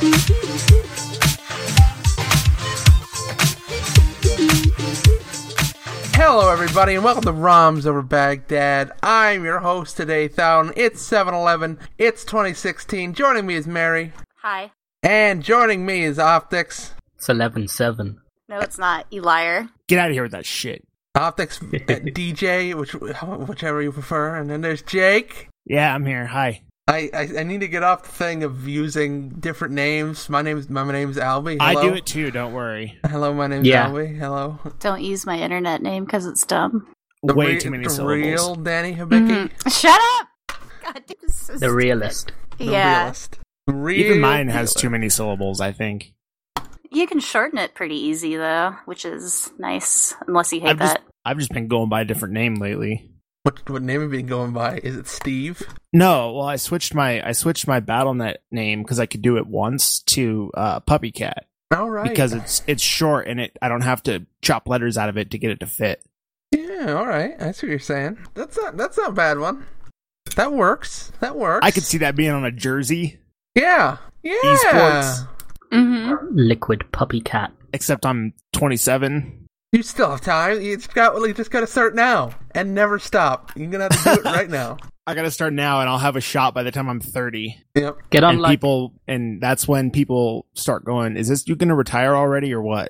Hello everybody and welcome to ROMs Over Baghdad. I'm your host today, Thoun. It's 7-11. It's 2016. Joining me is Mary. Hi. And joining me is Optics. It's 11-7. No, it's not. You liar. Get out of here with that shit. Optics, DJ, whichever you prefer. And then there's Jake. Yeah, I'm here. Hi. I need to get off the thing of using different names. My name's Albie. Hello. I do it too, don't worry. Hello, my name's Albie. Hello. Don't use my internet name because it's dumb. Way too many the syllables. Real Danny Hibiki. Mm-hmm. Shut up! God, this is The realist. The yeah. realist. Real Even mine has realist. too many syllables, I think. You can shorten it pretty easy, though, which is nice, unless you hate that. I've just been going by a different name lately. What name have you been going by? Is it Steve? No, well, I switched my BattleNet name because I could do it once to Puppy Cat. All right. Because it's short and I don't have to chop letters out of it to get it to fit. Yeah, all right. I see what you're saying. That's not a bad one. That works. I could see that being on a jersey. Yeah. Esports. Mm-hmm. Liquid puppy cat. Except I'm 27. You still have time. You just got to start now and never stop. You're gonna have to do it right now. I gotta start now, and I'll have a shot by the time I'm 30. Yep. Get on And that's when people start going, is this you gonna retire already or what?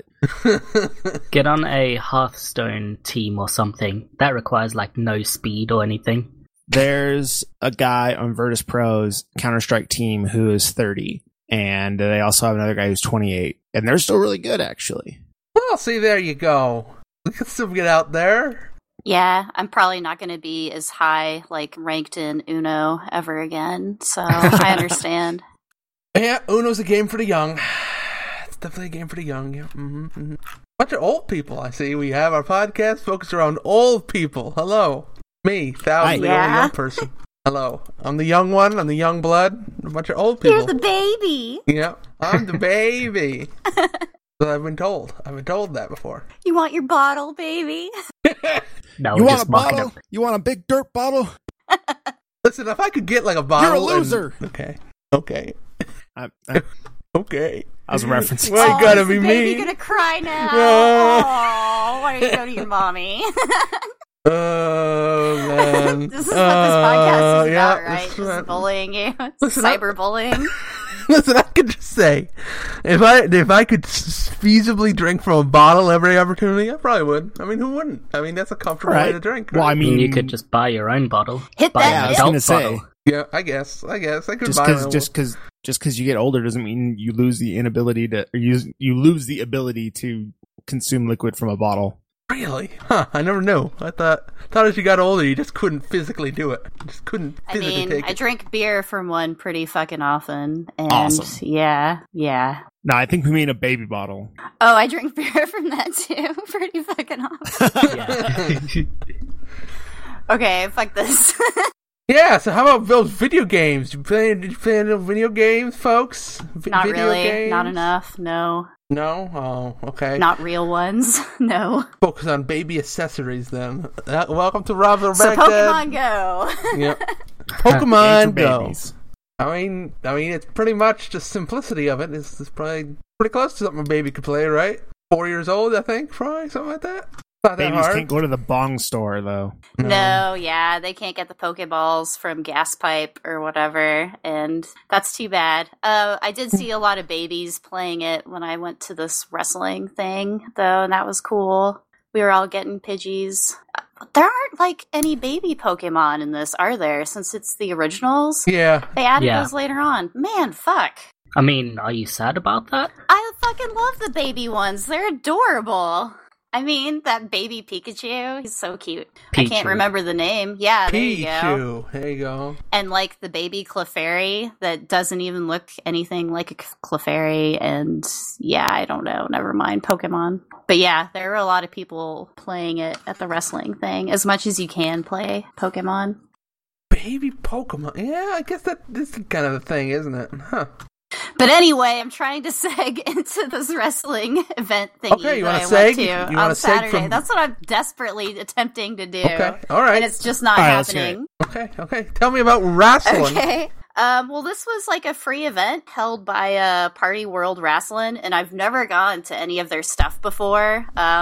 Get on a Hearthstone team or something. That requires no speed or anything. There's a guy on Virtus Pro's Counter-Strike team who is 30, and they also have another guy who's 28, and they're still really good, actually. Well, see, there you go. We can still get out there. Yeah, I'm probably not going to be as high, ranked in Uno ever again, so I understand. Yeah, Uno's a game for the young. It's definitely a game for the young. Yeah. Mm-hmm. Bunch of old people, I see. We have our podcast focused around old people. Hello. Me, Thoun, the only young person. Hello. I'm the young one. I'm the young blood. A bunch of old people. You're the baby. Yeah, I'm the baby. So I've been told. That before. You want your bottle, baby? No, You want just a mock it bottle? up. You want a big dirt bottle? Listen, if I could get a bottle, You're a loser. Okay. I Okay. was referencing. Well, you gotta is be the baby mean. gonna cry now? Oh. Oh, why don't you go to your mommy? Oh, man. This is what this podcast is yeah, about, right? this is Just what- bullying you. Listen, Cyberbullying. Listen, I could just say, if I could feasibly drink from a bottle every opportunity, I probably would. I mean, who wouldn't? I mean, that's a comfortable way to drink. Right? Well, I mean, You could just buy your own bottle. Hit Buy that an I was hip. gonna adult say, bottle. Yeah, I guess I could just buy my own. because you get older doesn't mean you lose the inability to, or you lose the ability to consume liquid from a bottle. Really? Huh, I never knew. I thought as you got older, you just couldn't physically do it. You just couldn't I physically mean, take I it. drink beer from one pretty fucking often. And Awesome. yeah. No, I think we mean a baby bottle. Oh, I drink beer from that too. Pretty fucking often. Yeah. Okay, fuck this. Yeah, so how about those video games? Did you play any video games, folks? Not Video really. games? Not enough. No. No? Oh, okay. Not real ones. No. Focus on baby accessories then. Welcome to Rob's Over So Baghdad. Pokemon Go. Yep. Pokemon Games for Go. babies. I mean, it's pretty much the simplicity of it. It's probably pretty close to something a baby could play, right? 4 years old, I think, probably something like that. Not that Babies hard. can't go to the bong store though. No, yeah, they can't get the Pokeballs from Gas Pipe or whatever, and that's too bad. I did see a lot of babies playing it when I went to this wrestling thing, though, and that was cool. We were all getting Pidgeys. There aren't, any baby Pokemon in this, are there, since it's the originals? Yeah. They added Yeah. those later on. Man, fuck. I mean, are you sad about that? I fucking love the baby ones. They're adorable. I mean, that baby Pikachu, he's so cute. I can't Pichu. remember the name. Yeah, there you go. Pichu. There you go. And the baby Clefairy that doesn't even look anything like a Clefairy. And yeah, I don't know. Never mind Pokemon. But yeah, there were a lot of people playing it at the wrestling thing, as much as you can play Pokemon. Baby Pokemon. Yeah, I guess that is kind of the thing, isn't it? Huh. But anyway, I'm trying to seg into this wrestling event thingy Okay, you that wanna I went seg? You to wanna on seg Saturday. from- That's what I'm desperately attempting to do. Okay, all right. And it's just not All right, let's hear happening. Okay. Tell me about wrestling. Okay. Well, this was like a free event held by Party World Wrestling, and I've never gone to any of their stuff before.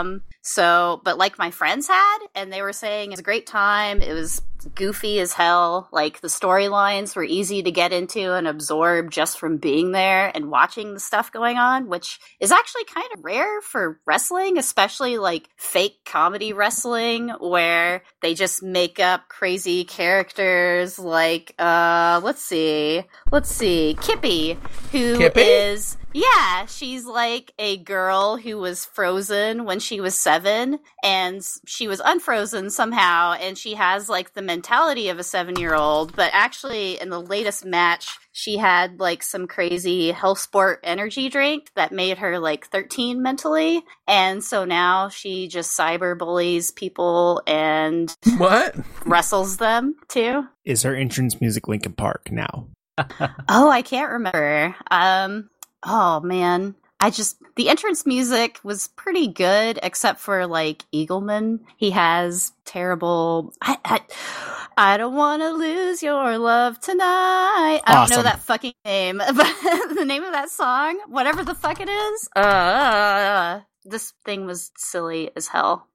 But like my friends had, and they were saying it was a great time. It was goofy as hell. Like the storylines were easy to get into and absorb just from being there and watching the stuff going on, which is actually kind of rare for wrestling, especially like fake comedy wrestling where they just make up crazy characters like, let's see, Kippy, who is... Yeah, she's like a girl who was frozen when she was 7, and she was unfrozen somehow, and she has like the mentality of a 7-year-old, but actually in the latest match, she had like some crazy health sport energy drink that made her like 13 mentally, and so now she just cyber bullies people and what? Wrestles them too. Is her entrance music Linkin Park now? Oh, I can't remember. Oh man, the entrance music was pretty good, except for like Eagleman. He has terrible. I don't want to lose your love tonight. I don't know that fucking name, but the name of that song, whatever the fuck it is. This thing was silly as hell.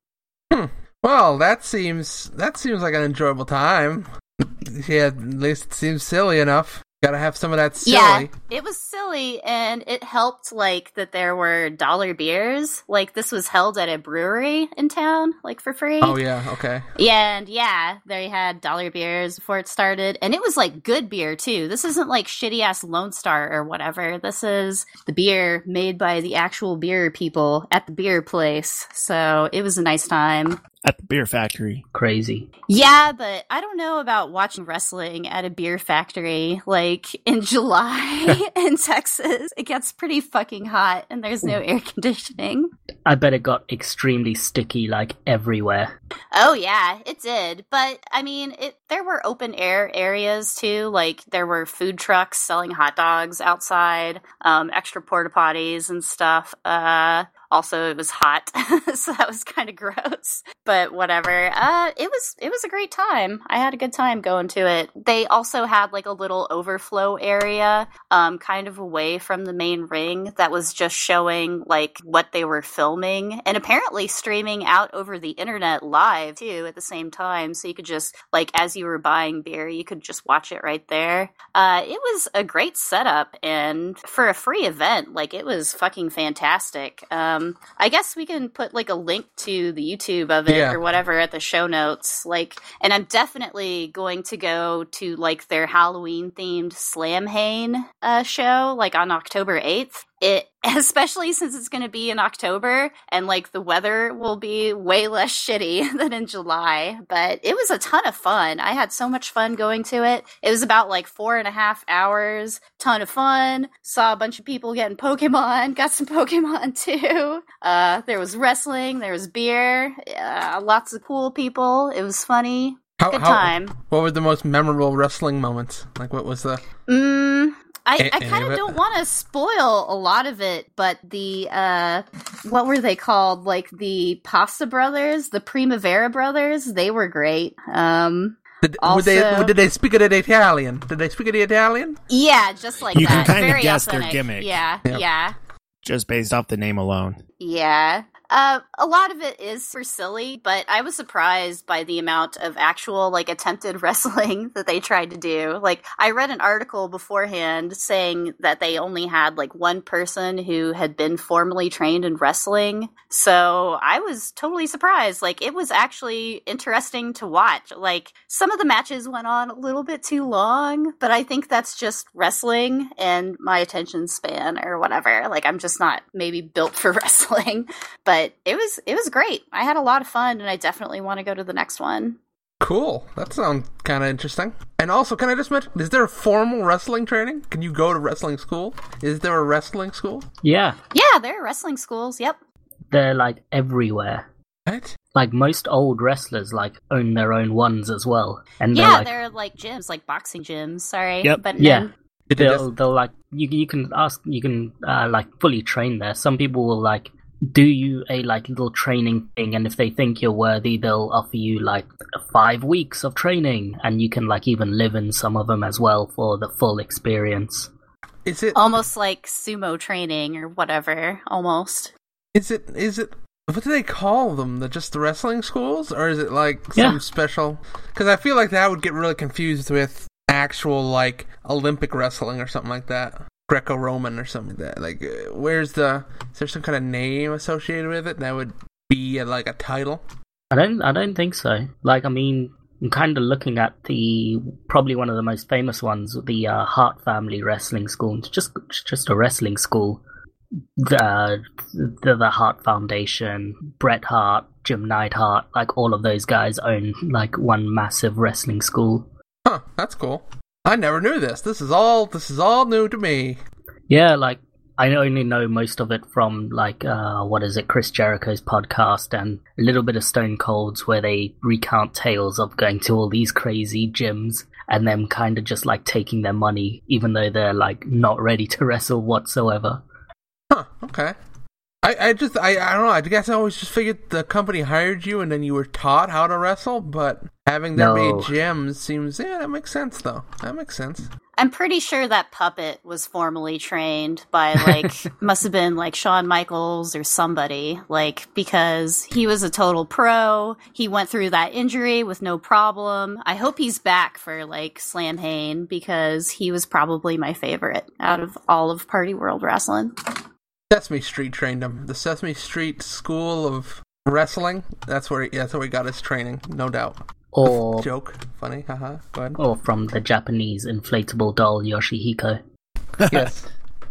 Well, that seems like an enjoyable time. Yeah, at least it seems silly enough. Gotta have some of that silly. Yeah, it was silly, and it helped, like, that there were dollar beers. Like, this was held at a brewery in town, like, for free. Oh, yeah, okay. Yeah, and they had dollar beers before it started, and it was, like, good beer, too. This isn't, like, shitty-ass Lone Star or whatever. This is the beer made by the actual beer people at the beer place, so it was a nice time. At the beer factory. Crazy. Yeah, but I don't know about watching wrestling at a beer factory. Like, in July in Texas, it gets pretty fucking hot and there's no air conditioning. I bet it got extremely sticky, like, everywhere. Oh, yeah, it did. But, I mean, there were open air areas, too. Like, there were food trucks selling hot dogs outside, extra porta potties and stuff. Also, it was hot, so that was kind of gross. But whatever. It was a great time. I had a good time going to it. They also had like a little overflow area, kind of away from the main ring that was just showing like what they were filming, and apparently streaming out over the internet live too at the same time. So you could just like as you were buying beer, you could just watch it right there. It was a great setup, and for a free event, like it was fucking fantastic. I guess we can put like a link to the YouTube of it or whatever at the show notes. Like, and I'm definitely going to go to like their Halloween themed Slamhane show, like on October 8th. Especially since it's going to be in October and like the weather will be way less shitty than in July, but it was a ton of fun. I had so much fun going to it. It was about like 4.5 hours, ton of fun. Saw a bunch of people getting Pokemon, got some Pokemon too. There was wrestling, there was beer, lots of cool people. It was funny. Good time. What were the most memorable wrestling moments? Like what was the... I kind of don't want to spoil a lot of it, but the, what were they called? Like the Pasta Brothers, the Primavera Brothers, they were great. Did they speak it in Italian? Did they speak it in Italian? Yeah, just like you that. You can kind Very of guess authentic. their gimmick. Yeah. Just based off the name alone. Yeah. A lot of it is for silly, but I was surprised by the amount of actual, like, attempted wrestling that they tried to do. Like, I read an article beforehand saying that they only had, like, one person who had been formally trained in wrestling. So I was totally surprised. Like, it was actually interesting to watch. Like, some of the matches went on a little bit too long, but I think that's just wrestling and my attention span or whatever. Like, I'm just not maybe built for wrestling. But it was great. I had a lot of fun, and I definitely want to go to the next one. Cool. That sounds kind of interesting. And also, can I just mention, is there a formal wrestling training? Can you go to wrestling school? Is there a wrestling school? Yeah. Yeah, there are wrestling schools, yep. They're, like, everywhere. What? Like, most old wrestlers, like, own their own ones as well. And they're like gyms, like boxing gyms, sorry. Yep. But yeah. They'll like, you can like, fully train there. Some people will, like, do you a like little training thing, and if they think you're worthy, they'll offer you like 5 weeks of training, and you can like even live in some of them as well for the full experience. Is it almost like sumo training or whatever? Almost. Is it? What do they call them? Just the wrestling schools, or is it like some special? Because I feel like that would get really confused with actual like Olympic wrestling or something like that, Greco-Roman or something like that. Like, is there some kind of name associated with it that would be like a title? I don't think so. Like, I mean, I'm kind of looking at probably one of the most famous ones, the Hart Family Wrestling School. It's just a wrestling school. The Hart Foundation, Bret Hart, Jim Neidhart, like all of those guys own like one massive wrestling school. Huh, that's cool. I never knew this. This is all new to me. Yeah, like I only know most of it from like Chris Jericho's podcast and a little bit of Stone Cold's, where they recount tales of going to all these crazy gyms and them kind of just like taking their money even though they're like not ready to wrestle whatsoever. Huh, okay. I don't know, I guess I always just figured the company hired you and then you were taught how to wrestle, but having there be gyms seems, that makes sense though. That makes sense. I'm pretty sure that puppet was formally trained by, like, must have been, like, Shawn Michaels or somebody, like, because he was a total pro. He went through that injury with no problem. I hope he's back for, like, Slam Hain, because he was probably my favorite out of all of Party World Wrestling. Sesame Street trained him. The Sesame Street School of Wrestling, that's where he got his training, no doubt. Or joke, funny, haha. Go ahead. Or from the Japanese inflatable doll Yoshihiko. Yes,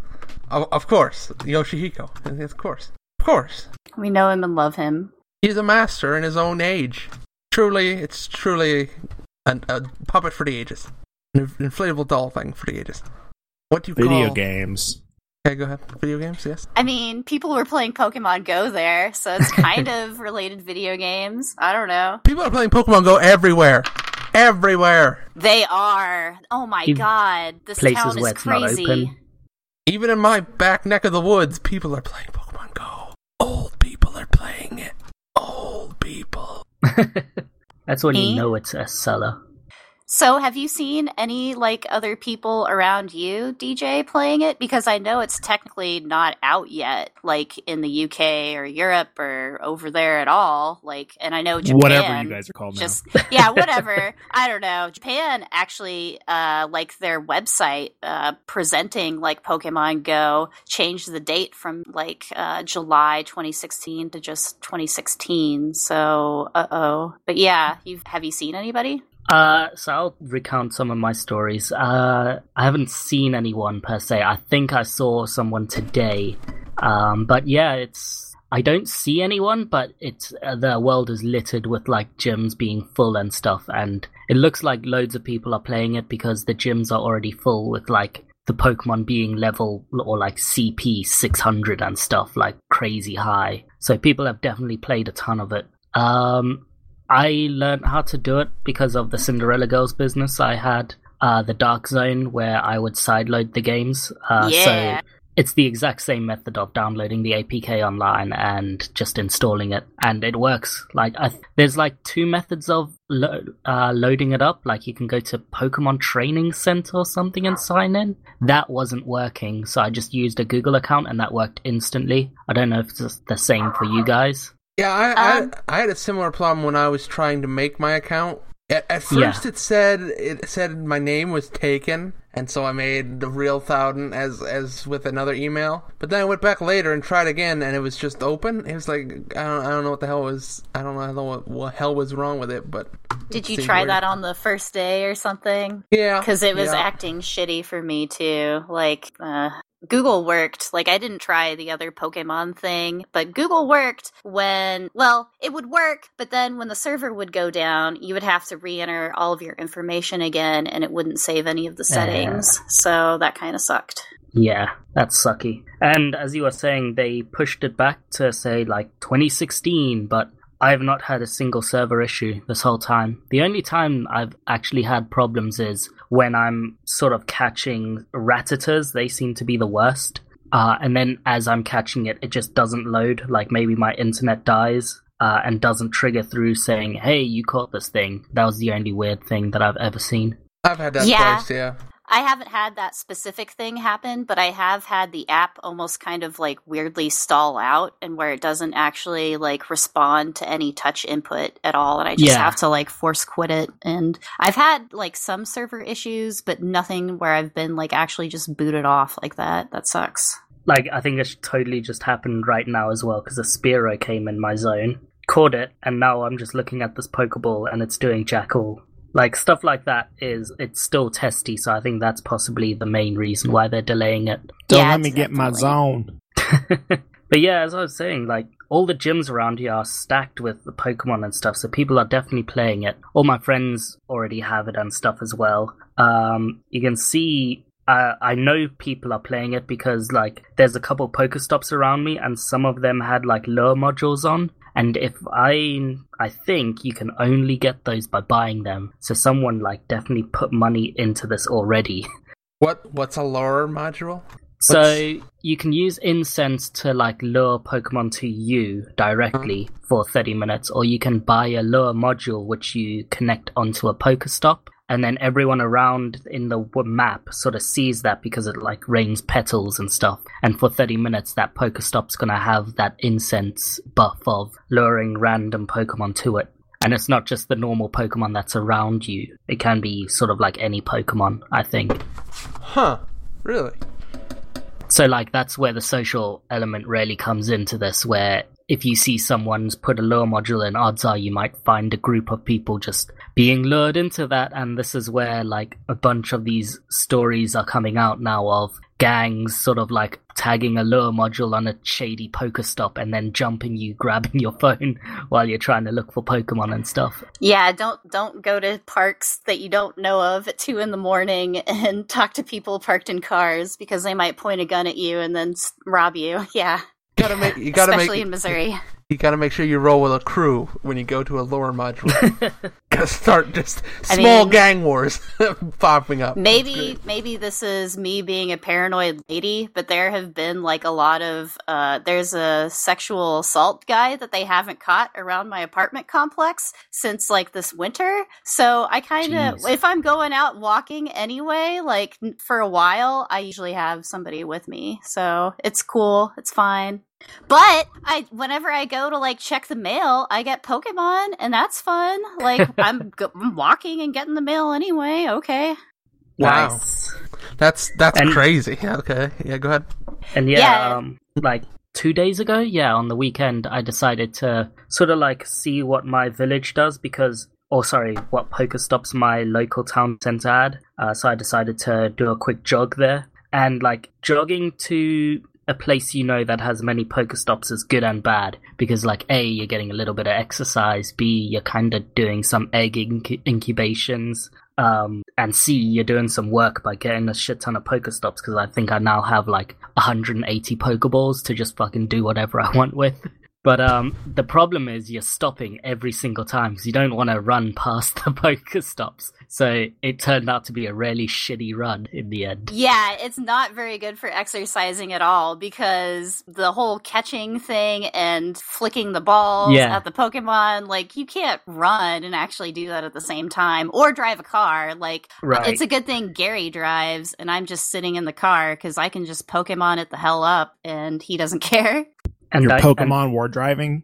of course, Yoshihiko. Of course. We know him and love him. He's a master in his own age. It's truly a puppet for the ages, an inflatable doll thing for the ages. What do you call video games? Okay, go ahead. Video games, yes. I mean, people were playing Pokemon Go there, so it's kind of related video games. I don't know. People are playing Pokemon Go everywhere. Everywhere. They are. Oh my god. This town is crazy. Even in my back neck of the woods, people are playing Pokemon Go. Old people are playing it. Old people. That's when you know it's a seller. So have you seen any, like, other people around you, DJ, playing it? Because I know it's technically not out yet, like, in the UK or Europe or over there at all. Like, and I know Japan... Whatever you guys are called now. Yeah, whatever. I don't know. Japan actually, like, their website presenting, like, Pokemon Go changed the date from, like, July 2016 to just 2016. So, But yeah, have you seen anybody? So I'll recount some of my stories. I haven't seen anyone per se. I think I saw someone today. But yeah, I don't see anyone, but the world is littered with like gyms being full and stuff, and it looks like loads of people are playing it because the gyms are already full with like the Pokemon being level or like CP 600 and stuff, like crazy high. So people have definitely played a ton of it. I learned how to do it because of the Cinderella Girls business. I had the Dark Zone where I would sideload the games. So it's the exact same method of downloading the APK online and just installing it. And it works. Like there's like two methods of loading it up. Like you can go to Pokemon Training Center or something and sign in. That wasn't working. So I just used a Google account and that worked instantly. I don't know if it's the same for you guys. Yeah, I had a similar problem when I was trying to make my account. At first, it said my name was taken, and so I made the real Thousand as with another email. But then I went back later and tried again, and it was just open. It was like I don't know what the hell was. I don't know what hell was wrong with it. But did you try that on the first day or something? Yeah, because it was acting shitty for me too. Like. Google worked. Like, I didn't try the other Pokemon thing, but Google worked it would work, but then when the server would go down, you would have to re-enter all of your information again, and it wouldn't save any of the settings. So that kind of sucked. Yeah, that's sucky. And as you were saying, they pushed it back to, say, like, 2016, but I have not had a single server issue this whole time. The only time I've actually had problems is when I'm sort of catching Rattatas. They seem to be the worst. and then as I'm catching it, it just doesn't load. Like maybe my internet dies and doesn't trigger through saying, "Hey, you caught this thing." That was the only weird thing that I've ever seen. I've had that twice, yeah. I haven't had that specific thing happen, but I have had the app almost kind of like weirdly stall out and where it doesn't actually like respond to any touch input at all. And I just have to like force quit it. And I've had like some server issues, but nothing where I've been like actually just booted off like that. That sucks. Like, I think it totally just happened right now as well, because a Spearow came in my zone, caught it, and now I'm just looking at this Pokeball and it's doing jack all. Like, stuff like that it's still testy, so I think that's possibly the main reason why they're delaying it. Don't let me get my zone. But yeah, as I was saying, like, all the gyms around here are stacked with the Pokemon and stuff, so people are definitely playing it. All my friends already have it and stuff as well. You can see... I know people are playing it because, like, there's a couple Pokestops around me, and some of them had, like, lure modules on. And if I think you can only get those by buying them. So someone, like, definitely put money into this already. What's a lure module? So you can use incense to, like, lure Pokemon to you directly for 30 minutes, or you can buy a lure module which you connect onto a Pokestop. And then everyone around in the map sort of sees that because it like rains petals and stuff. And for 30 minutes, that Pokestop's going to have that incense buff of luring random Pokemon to it. And it's not just the normal Pokemon that's around you. It can be sort of like any Pokemon, I think. Huh. Really? So like that's where the social element really comes into this, where if you see someone's put a lure module in, odds are you might find a group of people just being lured into that. And this is where like a bunch of these stories are coming out now of gangs sort of like tagging a lure module on a shady Pokestop and then jumping you, grabbing your phone while you're trying to look for Pokemon and stuff. Yeah, don't go to parks that you don't know of at 2 a.m. and talk to people parked in cars because they might point a gun at you and then rob you. Yeah. Especially in Missouri. You gotta make sure you roll with a crew when you go to a lure module. Gotta start just small gang wars popping up. Maybe this is me being a paranoid lady, but there have been like a lot of there's a sexual assault guy that they haven't caught around my apartment complex since like this winter. So I kind of, if I'm going out walking anyway, like for a while, I usually have somebody with me. So it's cool. It's fine. But whenever I go to like check the mail, I get Pokemon, and that's fun. Like I'm walking and getting the mail anyway. Okay. Wow, nice. That's crazy. Okay, yeah, go ahead. And like 2 days ago, on the weekend, I decided to sort of like see what my village does what Pokestops my local town center had. So I decided to do a quick jog there, and like jogging to a place that has many Pokestops is good and bad, because like A, you're getting a little bit of exercise, B, you're kind of doing some egg incubations, and C, you're doing some work by getting a shit ton of Pokestops, because I think I now have like 180 Pokeballs to just fucking do whatever I want with. But the problem is you're stopping every single time because you don't want to run past the Pokestops. So it turned out to be a really shitty run in the end. Yeah, it's not very good for exercising at all, because the whole catching thing and flicking the balls at the Pokemon, like you can't run and actually do that at the same time, or drive a car. Like It's a good thing Gary drives and I'm just sitting in the car because I can just Pokemon it the hell up and he doesn't care. And your Pokemon war driving?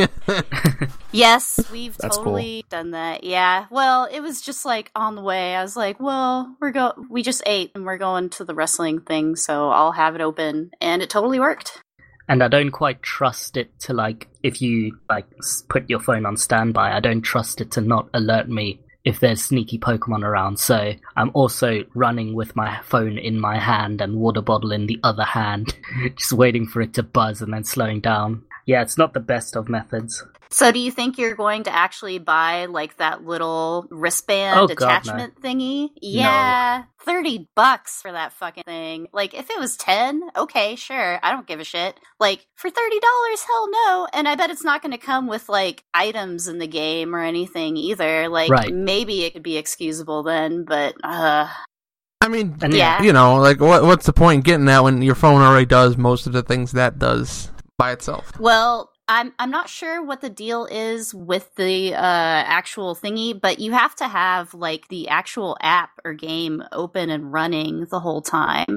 Yes, we've totally done that. Yeah. Well, it was just like on the way. I was like, well, we just ate and we're going to the wrestling thing, so I'll have it open. And it totally worked. And I don't quite trust it to like, if you like put your phone on standby, I don't trust it to not alert me if there's sneaky Pokemon around. So I'm also running with my phone in my hand and water bottle in the other hand, just waiting for it to buzz and then slowing down. Yeah, it's not the best of methods. So do you think you're going to actually buy like that little wristband attachment thingy? Yeah, no. $30 for that fucking thing. Like if it was 10, okay, sure, I don't give a shit. Like for $30, hell no. And I bet it's not going to come with like items in the game or anything either. Like maybe it could be excusable then, but I I mean, Yeah. you know, like what's the point in getting that when your phone already does most of the things that does by itself? Well, I'm not sure what the deal is with the actual thingy, but you have to have like the actual app or game open and running the whole time.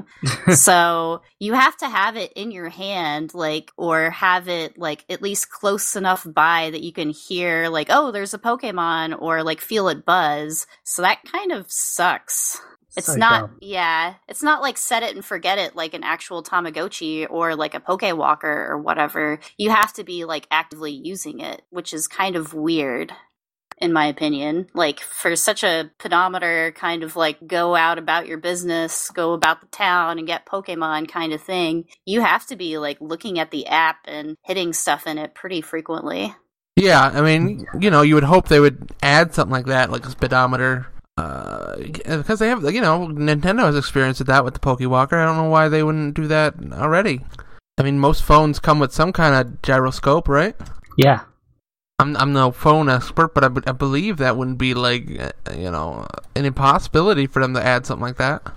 So you have to have it in your hand, like, or have it like at least close enough by that you can hear like, oh, there's a Pokemon, or like feel it buzz. So that kind of sucks. It's So not, dumb. yeah, it's not like set it and forget it like an actual Tamagotchi or like a Pokewalker or whatever. You have to be like actively using it, which is kind of weird, in my opinion. Like for such a pedometer kind of like go out about your business, go about the town and get Pokemon kind of thing, you have to be like looking at the app and hitting stuff in it pretty frequently. Yeah, I mean, you know, you would hope they would add something like that, like a speedometer. Because they have, you know, Nintendo has experienced that with the Pokewalker. I don't know why they wouldn't do that already. I mean, most phones come with some kind of gyroscope, right? Yeah. I'm no phone expert, but I believe that wouldn't be like, you know, an impossibility for them to add something like that.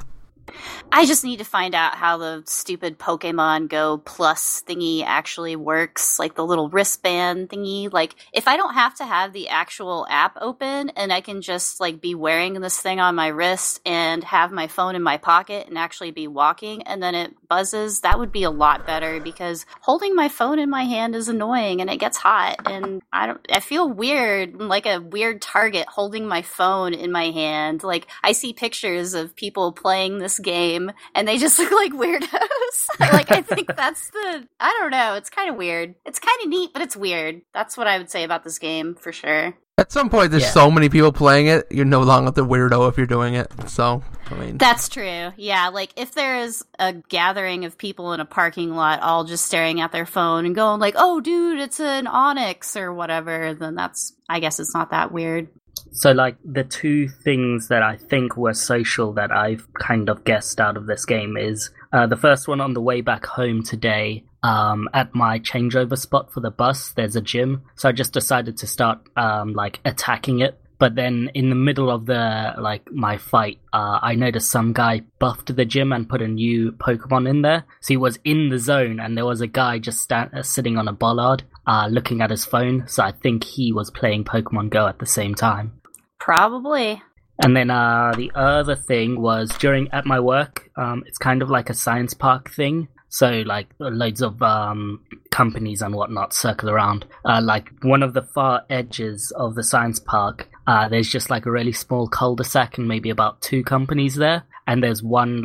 I just need to find out how the stupid Pokemon Go Plus thingy actually works, like the little wristband thingy. Like, if I don't have to have the actual app open and I can just like be wearing this thing on my wrist and have my phone in my pocket and actually be walking and then it buzzes, that would be a lot better, because holding my phone in my hand is annoying and it gets hot, and I feel weird, like a weird target holding my phone in my hand. Like, I see pictures of people playing this game and they just look like weirdos. Like, I think I don't know, it's kind of weird. It's kind of neat, but it's weird. That's what I would say about this game for sure. At some point, there's so many people playing it, you're no longer the weirdo if you're doing it. So, I mean, that's true. Yeah, like if there is a gathering of people in a parking lot all just staring at their phone and going like, "Oh, dude, it's an Onyx" or whatever, then I guess it's not that weird. So, like, the two things that I think were social that I've kind of guessed out of this game is the first one, on the way back home today, at my changeover spot for the bus, there's a gym. So I just decided to start, attacking it. But then in the middle of my fight, I noticed some guy buffed the gym and put a new Pokemon in there. So he was in the zone, and there was a guy just sitting on a bollard, looking at his phone. So I think he was playing Pokemon Go at the same time. Probably. And then the other thing was at my work, it's kind of like a science park thing. So, like, loads of companies and whatnot circle around. Like, one of the far edges of the science park, there's just, like, a really small cul-de-sac and maybe about 2 companies there. And there's one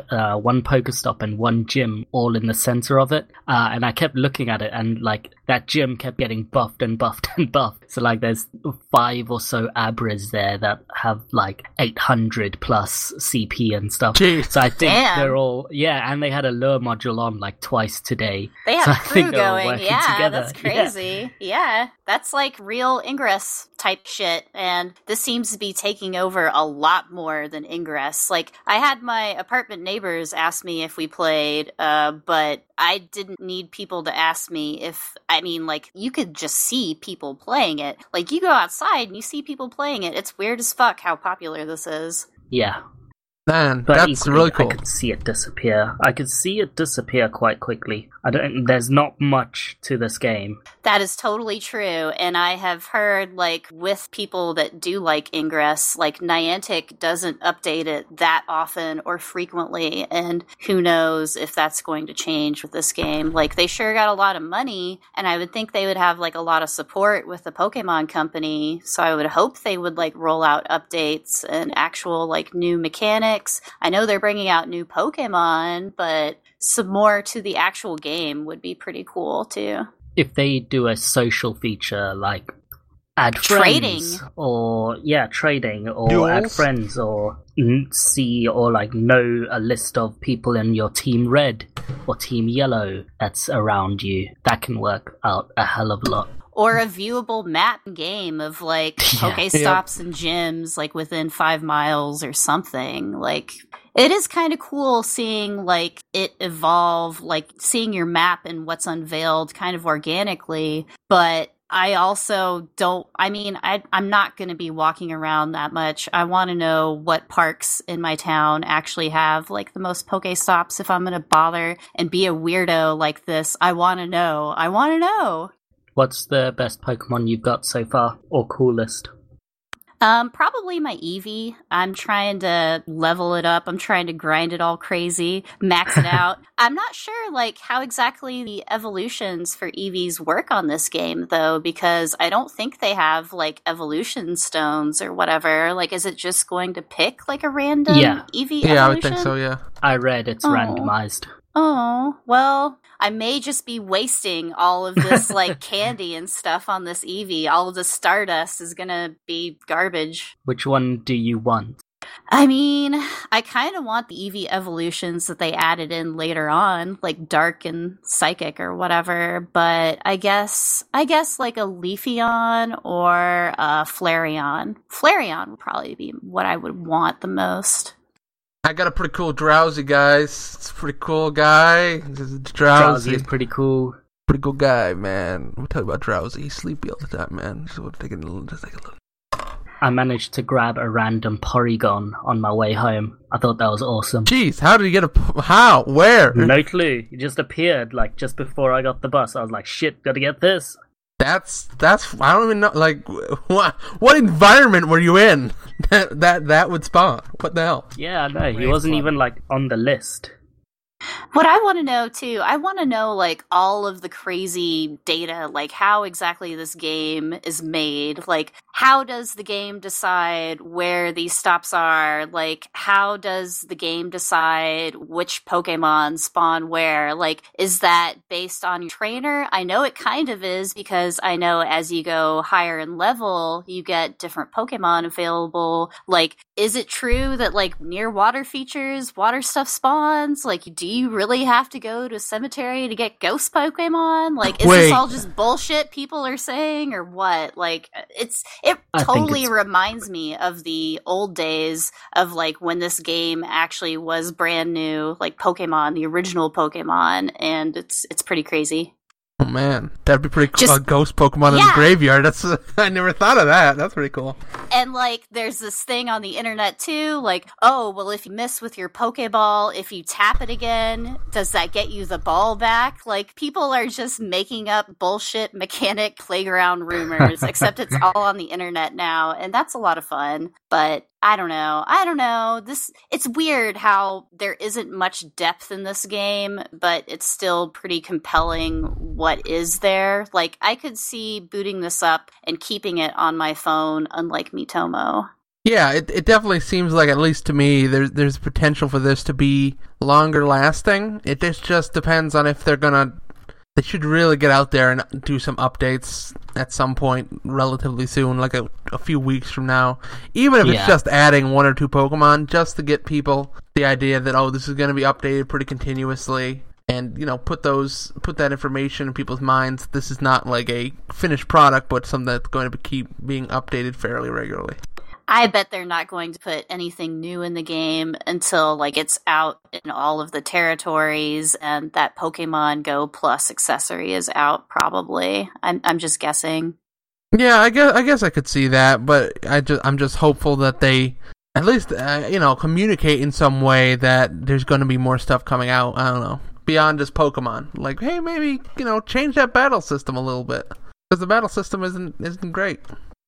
Pokestop and one gym all in the center of it. And I kept looking at it, and, like, that gym kept getting buffed and buffed and buffed. So, like, there's 5 or so Abras there that have, like, 800 plus CP and stuff. Jeez. So I think Damn. they're all, and they had a lure module on, like, twice today. They have So a I crew think they're all going. working Yeah, together. that's crazy. Yeah, that's like real Ingress type shit. And this seems to be taking over a lot more than Ingress. Like, I had my apartment neighbors ask me if we played, but I didn't need people to ask me if, I mean, like, you could just see people playing it. Like, you go outside and you see people playing it. It's weird as fuck how popular this is. Yeah. man, But that's equally, really cool. I could see it disappear. I could see it disappear quite quickly. There's not much to this game. That is totally true, and I have heard, like, with people that do like Ingress, like, Niantic doesn't update it that often or frequently, and who knows if that's going to change with this game. Like, they sure got a lot of money, and I would think they would have, like, a lot of support with the Pokemon Company, so I would hope they would, like, roll out updates and actual, like, new mechanics. I know they're bringing out new Pokemon, but some more to the actual game would be pretty cool, too. If they do a social feature, like add Trading. friends, or trading, or Duels? add friends, or see or like know a list of people in your team red or team yellow that's around you, that can work out a hell of a lot. Or a viewable map game of, like, Pokestops and gyms, like, within 5 miles or something. Like, it is kind of cool seeing, like, it evolve, like, seeing your map and what's unveiled kind of organically. But I also don't, I mean, I'm not going to be walking around that much. I want to know what parks in my town actually have like the most Pokestops. If I'm going to bother and be a weirdo like this, I want to know. I want to know. What's the best Pokemon you've got so far, or coolest? Probably my Eevee. I'm trying to level it up. I'm trying to grind it all crazy, max it out. I'm not sure, like, how exactly the evolutions for Eevees work on this game, though, because I don't think they have, like, evolution stones or whatever. Like, is it just going to pick, like, a random Eevee evolution? Yeah, I would think so, yeah. I read it's randomized. Oh, well, I may just be wasting all of this, like, candy and stuff on this Eevee. All of the Stardust is gonna be garbage. Which one do you want? I mean, I kind of want the Eevee evolutions that they added in later on, like Dark and Psychic or whatever, but I guess like a Leafeon or a Flareon. Flareon would probably be what I would want the most. I got a pretty cool Drowsy, guys. It's a pretty cool guy. Drowsy is pretty cool. Pretty cool guy, man. We'll tell you about Drowsy. He's sleepy all the time, man. So we'll take a little. I managed to grab a random Porygon on my way home. I thought that was awesome. Jeez, how did you get how? Where? No clue. It just appeared, like, just before I got the bus. I was like, shit, gotta get this. That's I don't even know, like, what environment were you in that would spawn? What the hell? Yeah, I know. He wasn't even, like, on the list. What I want to know, too, I want to know, like, all of the crazy data, like, how exactly this game is made. Like, how does the game decide where these stops are? Like, how does the game decide which Pokemon spawn where? Like, is that based on your trainer? I know it kind of is, because I know as you go higher in level, you get different Pokemon available. Like, is it true that, like, near water features, water stuff spawns? Like, do you really have to go to a cemetery to get ghost Pokemon? Like, is this all just bullshit people are saying, or what? Like, it totally reminds me of the old days of, like, when this game actually was brand new, like Pokemon, the original Pokemon, and it's pretty crazy. Oh man, that'd be pretty cool. A ghost Pokemon in the graveyard. That's I never thought of that. That's pretty cool. And like, there's this thing on the internet too, like, oh, well, if you miss with your Pokeball, if you tap it again, does that get you the ball back? Like, people are just making up bullshit mechanic playground rumors, except it's all on the internet now, and that's a lot of fun. But I don't know. It's weird how there isn't much depth in this game, but it's still pretty compelling what is there. Like, I could see booting this up and keeping it on my phone, unlike Miitomo. Yeah, it definitely seems like, at least to me, there's potential for this to be longer lasting. It just depends on if they should really get out there and do some updates at some point relatively soon, like a few weeks from now. Even if it's just adding 1 or 2 Pokemon, just to get people the idea that, oh, this is going to be updated pretty continuously. And, you know, put that information in people's minds. This is not like a finished product, but something that's going to keep being updated fairly regularly. I bet they're not going to put anything new in the game until, like, it's out in all of the territories and that Pokemon Go Plus accessory is out, probably. I'm just guessing. Yeah, I guess I could see that, but I'm just hopeful that they at least communicate in some way that there's going to be more stuff coming out. I don't know, beyond just Pokemon. Like, hey, maybe change that battle system a little bit, because the battle system isn't great.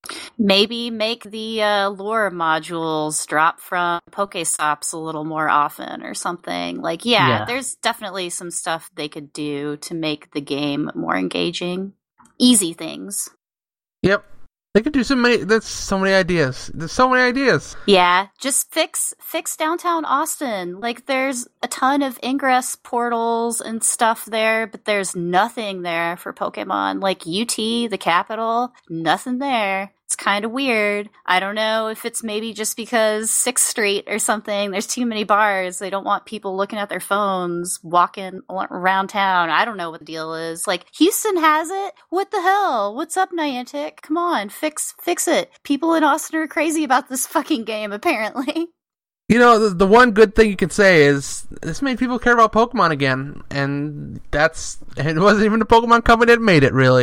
Maybe make the lure modules drop from Pokestops a little more often or something. Like, there's definitely some stuff they could do to make the game more engaging. Easy things. Yep. They could do there's so many ideas. There's so many ideas. Yeah, just fix downtown Austin. Like, there's a ton of ingress portals and stuff there, but there's nothing there for Pokemon. Like, UT, the capital, nothing there. It's kind of weird. I don't know if it's maybe just because 6th Street or something, there's too many bars. They don't want people looking at their phones, walking around town. I don't know what the deal is. Like, Houston has it. What the hell? What's up, Niantic? Come on, fix it. People in Austin are crazy about this fucking game, apparently. You know, the one good thing you can say is this made people care about Pokemon again, and it wasn't even the Pokemon company that made it, really.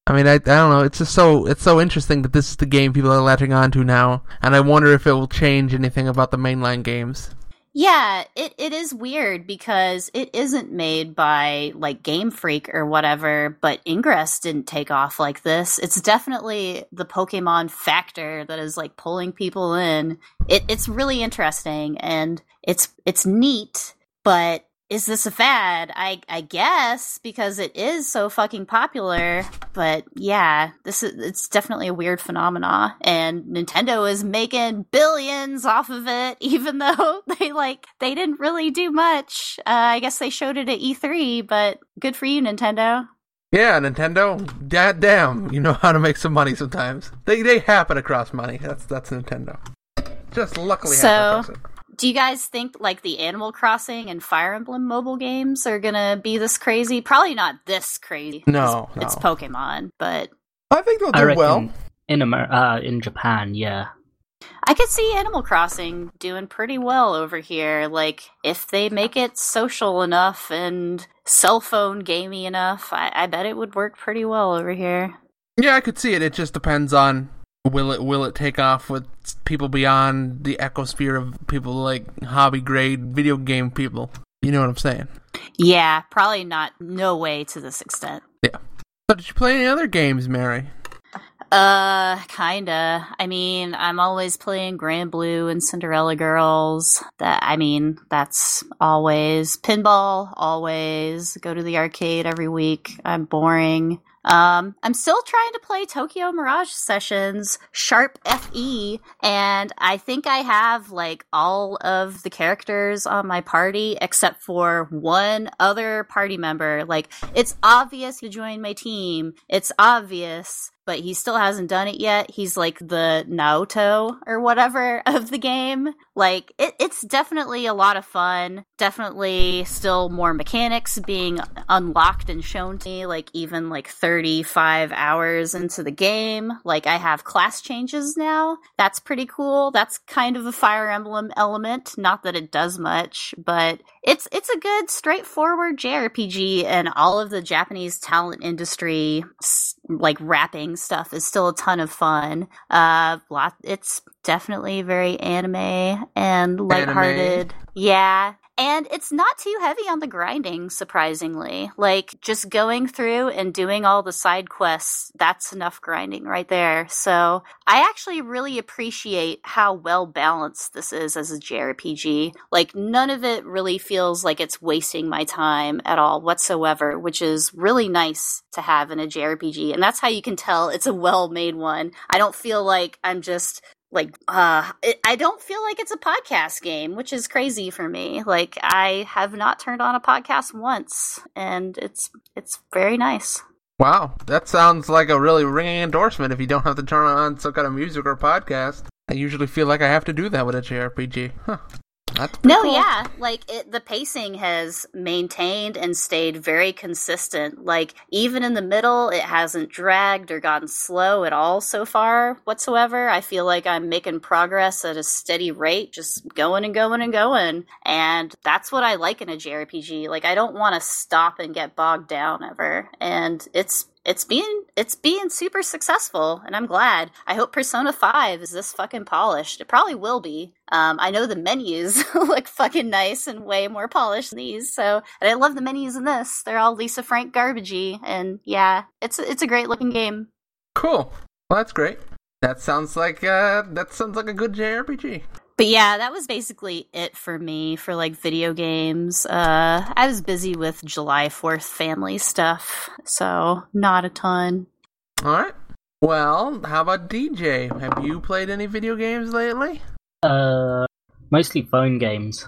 I mean, I don't know. It's just it's so interesting that this is the game people are latching on to now, and I wonder if it will change anything about the mainline games. Yeah, it is weird because it isn't made by like Game Freak or whatever, but Ingress didn't take off like this. It's definitely the Pokemon factor that is like pulling people in. It's really interesting and it's neat, but is this a fad? I guess, because it is so fucking popular. But yeah, it's definitely a weird phenomena, and Nintendo is making billions off of it, even though they didn't really do much. I guess they showed it at E3, but good for you, Nintendo. Yeah, Nintendo. Damn, you know how to make some money sometimes. They happen across money. That's Nintendo. Just luckily happen across it. Do you guys think like the Animal Crossing and Fire Emblem mobile games are gonna be this crazy? Probably not this crazy. No. It's Pokemon, but I think they'll do well in Japan. Yeah, I could see Animal Crossing doing pretty well over here. Like if they make it social enough and cell phone gamey enough, I bet it would work pretty well over here. Yeah, I could see it. It just depends on. Will it take off with people beyond the ecosphere of people like hobby grade video game people? You know what I'm saying? Yeah, probably not. No way to this extent. Yeah. So did you play any other games, Mary? Kinda. I mean, I'm always playing Grand Blue and Cinderella Girls. That's always. Pinball, always. Go to the arcade every week. I'm boring. I'm still trying to play Tokyo Mirage Sessions, Sharp FE, and I think I have, like, all of the characters on my party except for one other party member. Like, it's obvious to join my team. It's obvious, but he still hasn't done it yet. He's like the Naoto or whatever of the game. Like, it's definitely a lot of fun. Definitely still more mechanics being unlocked and shown to me, like, even like 35 hours into the game. Like, I have class changes now. That's pretty cool. That's kind of a Fire Emblem element. Not that it does much, but it's a good, straightforward JRPG, and all of the Japanese talent industry, like, rapping stuff is still a ton of fun. It's definitely very anime and lighthearted. Yeah. And it's not too heavy on the grinding, surprisingly. Like, just going through and doing all the side quests, that's enough grinding right there. So, I actually really appreciate how well balanced this is as a JRPG. Like, none of it really feels like it's wasting my time at all whatsoever, which is really nice to have in a JRPG. And that's how you can tell it's a well-made one. I don't feel like I'm just... I don't feel like it's a podcast game, which is crazy for me. Like, I have not turned on a podcast once, and it's very nice. Wow, that sounds like a really ringing endorsement if you don't have to turn on some kind of music or podcast. I usually feel like I have to do that with a JRPG. Huh. No, cool. Yeah, like, the pacing has maintained and stayed very consistent. Like, even in the middle, it hasn't dragged or gotten slow at all so far whatsoever. I feel like I'm making progress at a steady rate, just going and going and going. And that's what I like in a JRPG. Like, I don't want to stop and get bogged down ever. And it's being super successful, and I'm glad. I hope Persona 5 is this fucking polished. It probably will be. I know the menus look fucking nice and way more polished than these, and I love the menus in this. They're all Lisa Frank garbagey, and yeah, it's a great looking game. Cool. Well, that's great. That sounds like a good JRPG. But yeah, that was basically it for me for, like, video games. I was busy with July 4th family stuff, so not a ton. All right. Well, how about DJ? Have you played any video games lately? Mostly phone games.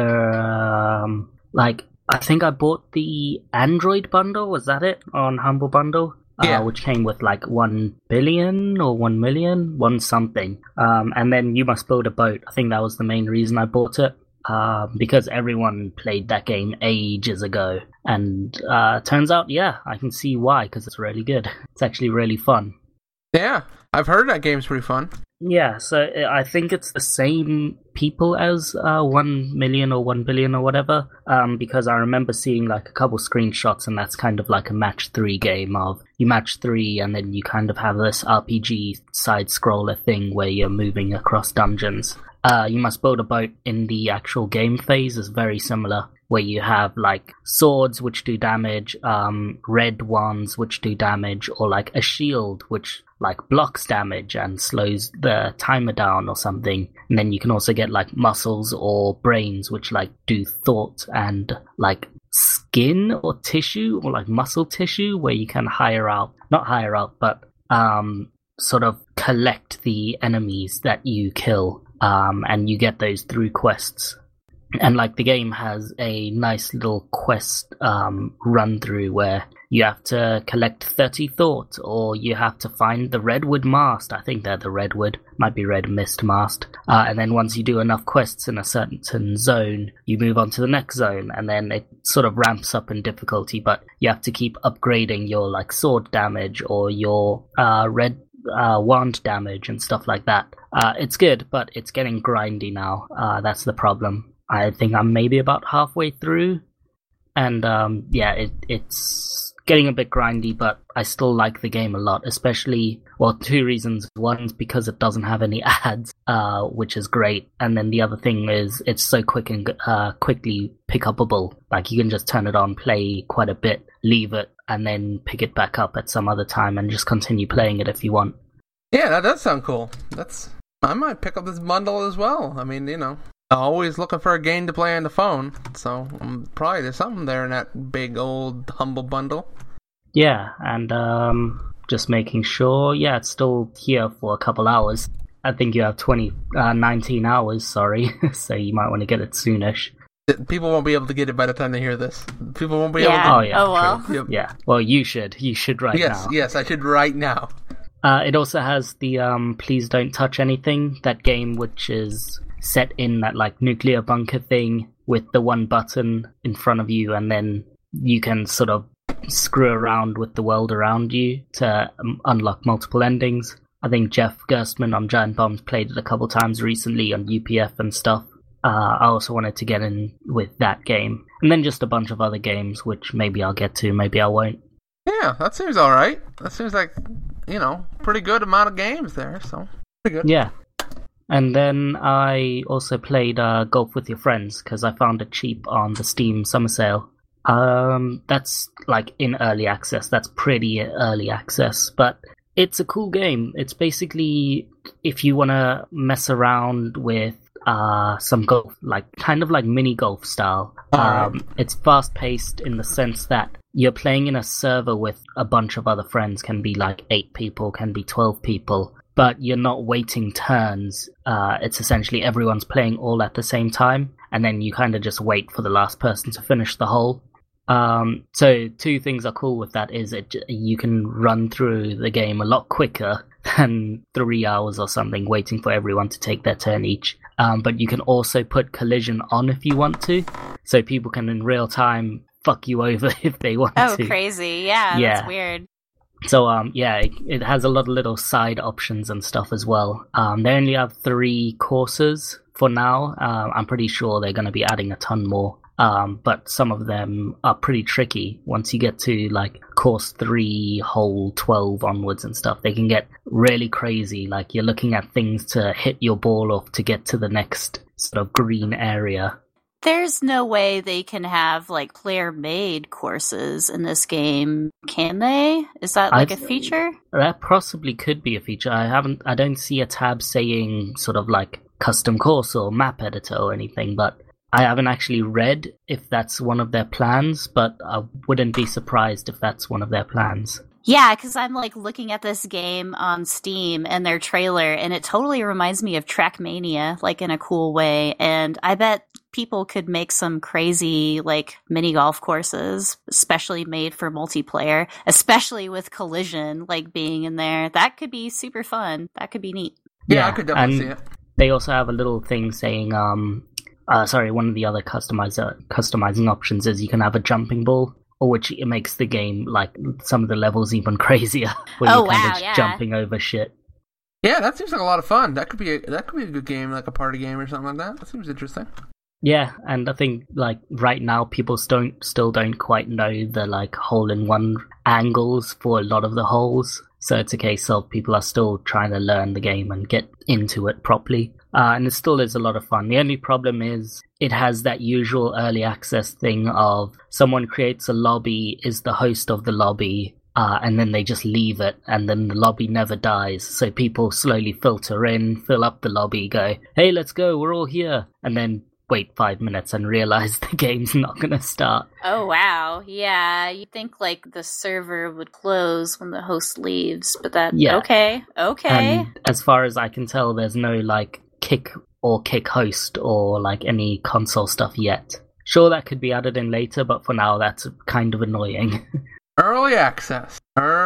I think I bought the Android bundle, was that it? On Humble Bundle? Yeah. Which came with like 1 billion or 1 million, one something. And then You Must Build a Boat. I think that was the main reason I bought it. Because everyone played that game ages ago. And turns out, yeah, I can see why, because it's really good. It's actually really fun. Yeah, I've heard that game's pretty fun. Yeah, so I think it's the same people as 1 million or 1 billion or whatever, because I remember seeing like a couple screenshots, and that's kind of like a match 3 game of you match 3 and then you kind of have this RPG side scroller thing where you're moving across dungeons. You must build a boat in the actual game phase is very similar, where you have like swords which do damage, red ones which do damage, or like a shield which like blocks damage and slows the timer down or something. And then you can also get like muscles or brains which like do thought, and like skin or tissue or like muscle tissue where you can not hire out, but sort of collect the enemies that you kill. And you get those through quests. And like the game has a nice little quest run through where you have to collect 30 thought, or you have to find the redwood mast. I think they're the redwood, might be red mist mast. And then once you do enough quests in a certain zone, you move on to the next zone, and then it sort of ramps up in difficulty, but you have to keep upgrading your like sword damage or your red wand damage and stuff like that. It's good, but it's getting grindy now. That's the problem. I think I'm maybe about halfway through, and it's getting a bit grindy, but I still like the game a lot, especially, well, 2 reasons. One's because it doesn't have any ads, which is great, and then the other thing is it's so quick and quickly pick-upable. Like, you can just turn it on, play quite a bit, leave it, and then pick it back up at some other time and just continue playing it if you want. Yeah, that does sound cool. I might pick up this bundle as well. I mean, I'm always looking for a game to play on the phone, so probably there's something there in that big old humble bundle. Yeah, and just making sure, it's still here for a couple hours. I think you have 19 hours, sorry, so you might want to get it soonish. People won't be able to get it by the time they hear this. People won't be able to... Oh, yeah. Oh, well. Yep. Yeah, well, you should right now. Yes, I should right now. It also has the Please Don't Touch Anything, that game which is set in that like nuclear bunker thing with the one button in front of you, and then you can sort of screw around with the world around you to unlock multiple endings. I think Jeff Gerstmann on Giant Bombs played it a couple times recently on UPF and stuff. I also wanted to get in with that game. And then just a bunch of other games, which maybe I'll get to, maybe I won't. Yeah, that seems alright. That seems like, pretty good amount of games there, so pretty good. Yeah. And then I also played Golf with Your Friends, because I found it cheap on the Steam summer sale. That's like in early access. That's pretty early access, but it's a cool game. It's basically, if you want to mess around with some golf, like kind of like mini golf style. It's fast paced in the sense that you're playing in a server with a bunch of other friends. Can be like 8 people, can be 12 people, but you're not waiting turns. It's essentially everyone's playing all at the same time, and then you kind of just wait for the last person to finish the hole. So 2 things are cool with that is you can run through the game a lot quicker than 3 hours or something waiting for everyone to take their turn each. But you can also put collision on if you want to, so people can in real time fuck you over if they want to. Oh, crazy. Yeah, that's weird. So, it has a lot of little side options and stuff as well. They only have 3 courses for now. I'm pretty sure they're going to be adding a ton more. But some of them are pretty tricky. Once you get to like course 3, hole 12 onwards and stuff, they can get really crazy. Like you're looking at things to hit your ball off to get to the next sort of green area. There's no way they can have like player-made courses in this game, can they? Is that like a feature? That possibly could be a feature. I don't see a tab saying sort of like custom course or map editor or anything, but I haven't actually read if that's one of their plans, but I wouldn't be surprised if that's one of their plans. Yeah, because I'm like looking at this game on Steam and their trailer, and it totally reminds me of Trackmania, like in a cool way. And I bet people could make some crazy like mini golf courses, especially made for multiplayer, especially with collision like being in there. That could be super fun. That could be neat. Yeah, I could definitely see it. They also have a little thing saying, one of the other customizing options is you can have a jumping ball, or which it makes the game, like, some of the levels even crazier, where you're kind of jumping over shit. Yeah, that seems like a lot of fun. That could be a good game, like a party game or something like that. That seems interesting. Yeah, and I think like right now people still don't quite know the like hole-in-one angles for a lot of the holes. So it's a case of people are still trying to learn the game and get into it properly. And it still is a lot of fun. The only problem is it has that usual early access thing of someone creates a lobby, is the host of the lobby, and then they just leave it, and then the lobby never dies. So people slowly filter in, fill up the lobby, go, hey, let's go, we're all here. And then wait 5 minutes and realize the game's not going to start. Oh, wow. Yeah, you'd think like the server would close when the host leaves, but okay. And as far as I can tell, there's no like kick host or like any console stuff yet. Sure, that could be added in later, but for now that's kind of annoying. Early access.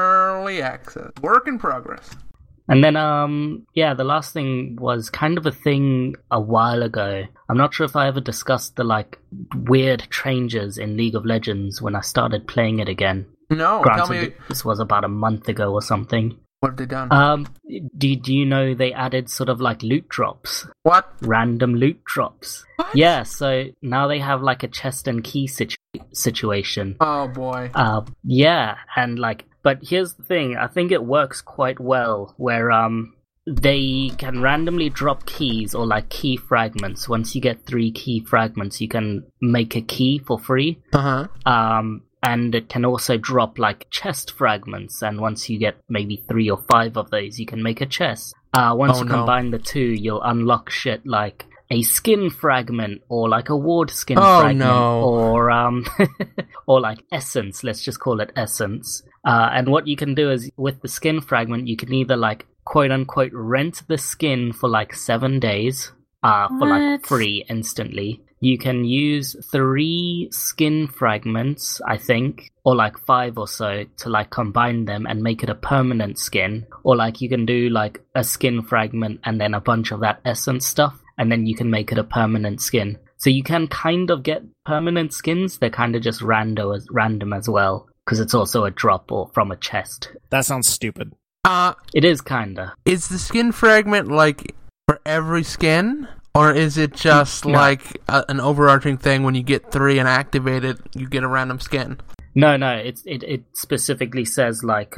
Work in progress. And then, the last thing was kind of a thing a while ago. I'm not sure if I ever discussed the, like, weird changes in League of Legends when I started playing it again. No, Granted, tell me. This was about a month ago or something. What have they done? Do you know they added sort of, like, loot drops? What? Random loot drops. What? Yeah, so now they have, like, a chest and key situation. Oh, boy. Yeah, and, like, but here's the thing, I think it works quite well, where they can randomly drop keys or like key fragments. Once you get 3 key fragments, you can make a key for free. Uh-huh. And it can also drop like chest fragments, and once you get maybe 3 or 5 of those, you can make a chest. Once you combine the 2, you'll unlock shit like a skin fragment, or like a ward skin fragment, or or like essence, let's just call it essence. And what you can do is, with the skin fragment, you can either like quote unquote rent the skin for like 7 days, for like free instantly. You can use 3 skin fragments, I think, or like 5 or so, to like combine them and make it a permanent skin. Or like you can do like a skin fragment and then a bunch of that essence stuff, and then you can make it a permanent skin. So you can kind of get permanent skins. They're kind of just random as well, because it's also a drop or from a chest. That sounds stupid. It is kinda. Is the skin fragment like for every skin? Or is it just like an overarching thing, when you get 3 and activate it, you get a random skin? No, it specifically says like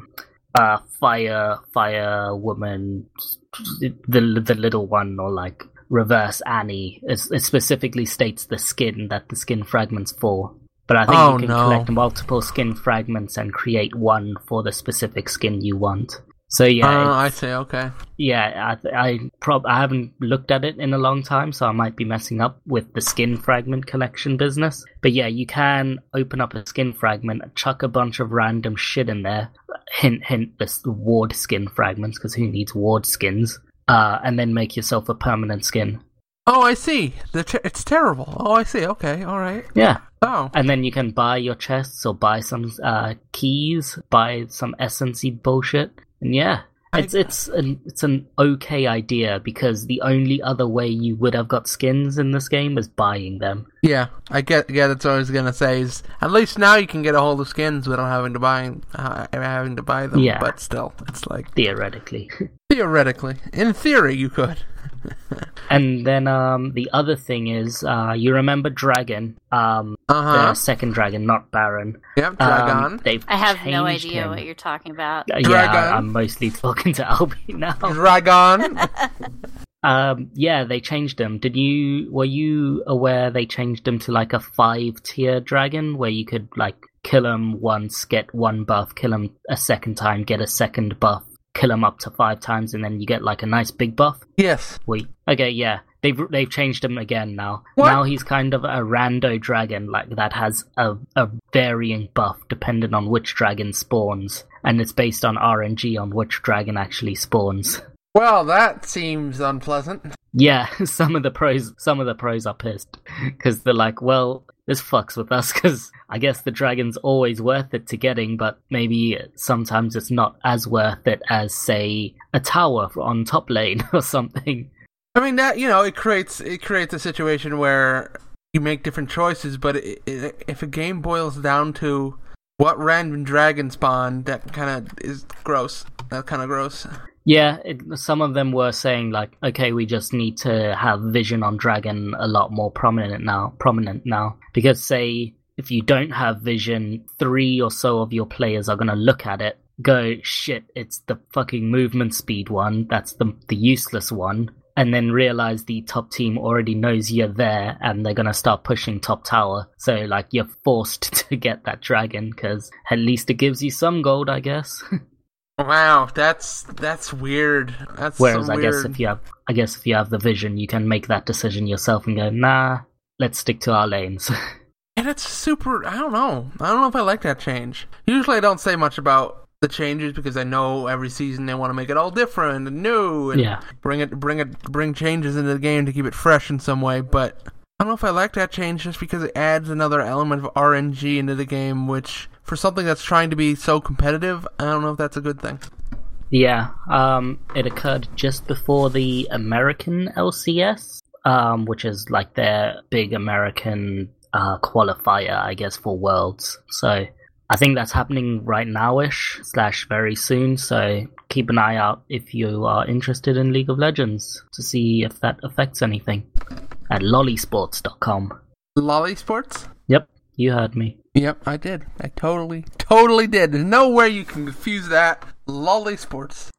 fire woman, the little one, or like reverse Annie. It specifically states the skin that the skin fragment's for. But I think you can collect multiple skin fragments and create one for the specific skin you want. So yeah, I see. Okay. Yeah, I haven't looked at it in a long time, so I might be messing up with the skin fragment collection business. But yeah, you can open up a skin fragment, chuck a bunch of random shit in there. Hint, this ward skin fragments, because who needs ward skins? And then make yourself a permanent skin. Oh, I see. It's terrible. Oh, I see. Okay, all right. Yeah. Oh. And then you can buy your chests or buy some keys, buy some essence-y bullshit. And yeah, it's an okay idea, because the only other way you would have got skins in this game is buying them. Yeah, I get. Yeah, that's what I was gonna say. Is at least now you can get a hold of skins without having to buy them. Yeah, but still, it's like theoretically. In theory, you could. And then the other thing is, you remember Dragon? The second dragon, not Baron. Yep, Dragon. I have no idea what you're talking about. Yeah, I'm mostly talking to Albie now. Dragon. Yeah, they changed him. Were you aware they changed him to like a 5-tier dragon, where you could like kill him once, get 1 buff, kill him a second time, get a second buff, kill him up to 5 times, and then you get like a nice big buff? Yes. Okay, yeah. They've changed him again now. What? Now he's kind of a rando dragon, like that has a varying buff depending on which dragon spawns, and it's based on RNG on which dragon actually spawns. Well, that seems unpleasant. Yeah, some of the pros are pissed, because they're like, well, this fucks with us, because I guess the dragon's always worth it to getting, but maybe sometimes it's not as worth it as, say, a tower on top lane or something. I mean, that, it creates a situation where you make different choices, but if a game boils down to What random dragon spawn? That kind of is gross. That's kind of gross. Yeah, some of them were saying like, okay, we just need to have vision on dragon a lot more prominent now. Because say if you don't have vision, 3 or so of your players are gonna look at it, go, shit, it's the fucking movement speed one, that's the useless one, and then realize the top team already knows you're there and they're gonna start pushing top tower. So like you're forced to get that dragon because at least it gives you some gold, I guess. Wow, that's weird. That's Whereas so I weird. guess if you have the vision, you can make that decision yourself and go, nah, let's stick to our lanes. And it's super. I don't know if I like that change. Usually, I don't say much about the changes because I know every season they want to make it all different and new and bring changes into the game to keep it fresh in some way. But I don't know if I like that change just because it adds another element of RNG into the game, which for something that's trying to be so competitive, I don't know if that's a good thing. Yeah, it occurred just before the American LCS, which is like their big American qualifier, I guess, for Worlds. So I think that's happening right now-ish, / very soon, so keep an eye out if you are interested in League of Legends to see if that affects anything. At lollysports.com. Lolly Sports? Yep, you heard me. Yep, I did. I totally did. There's no way you can confuse that. Lolly Sports.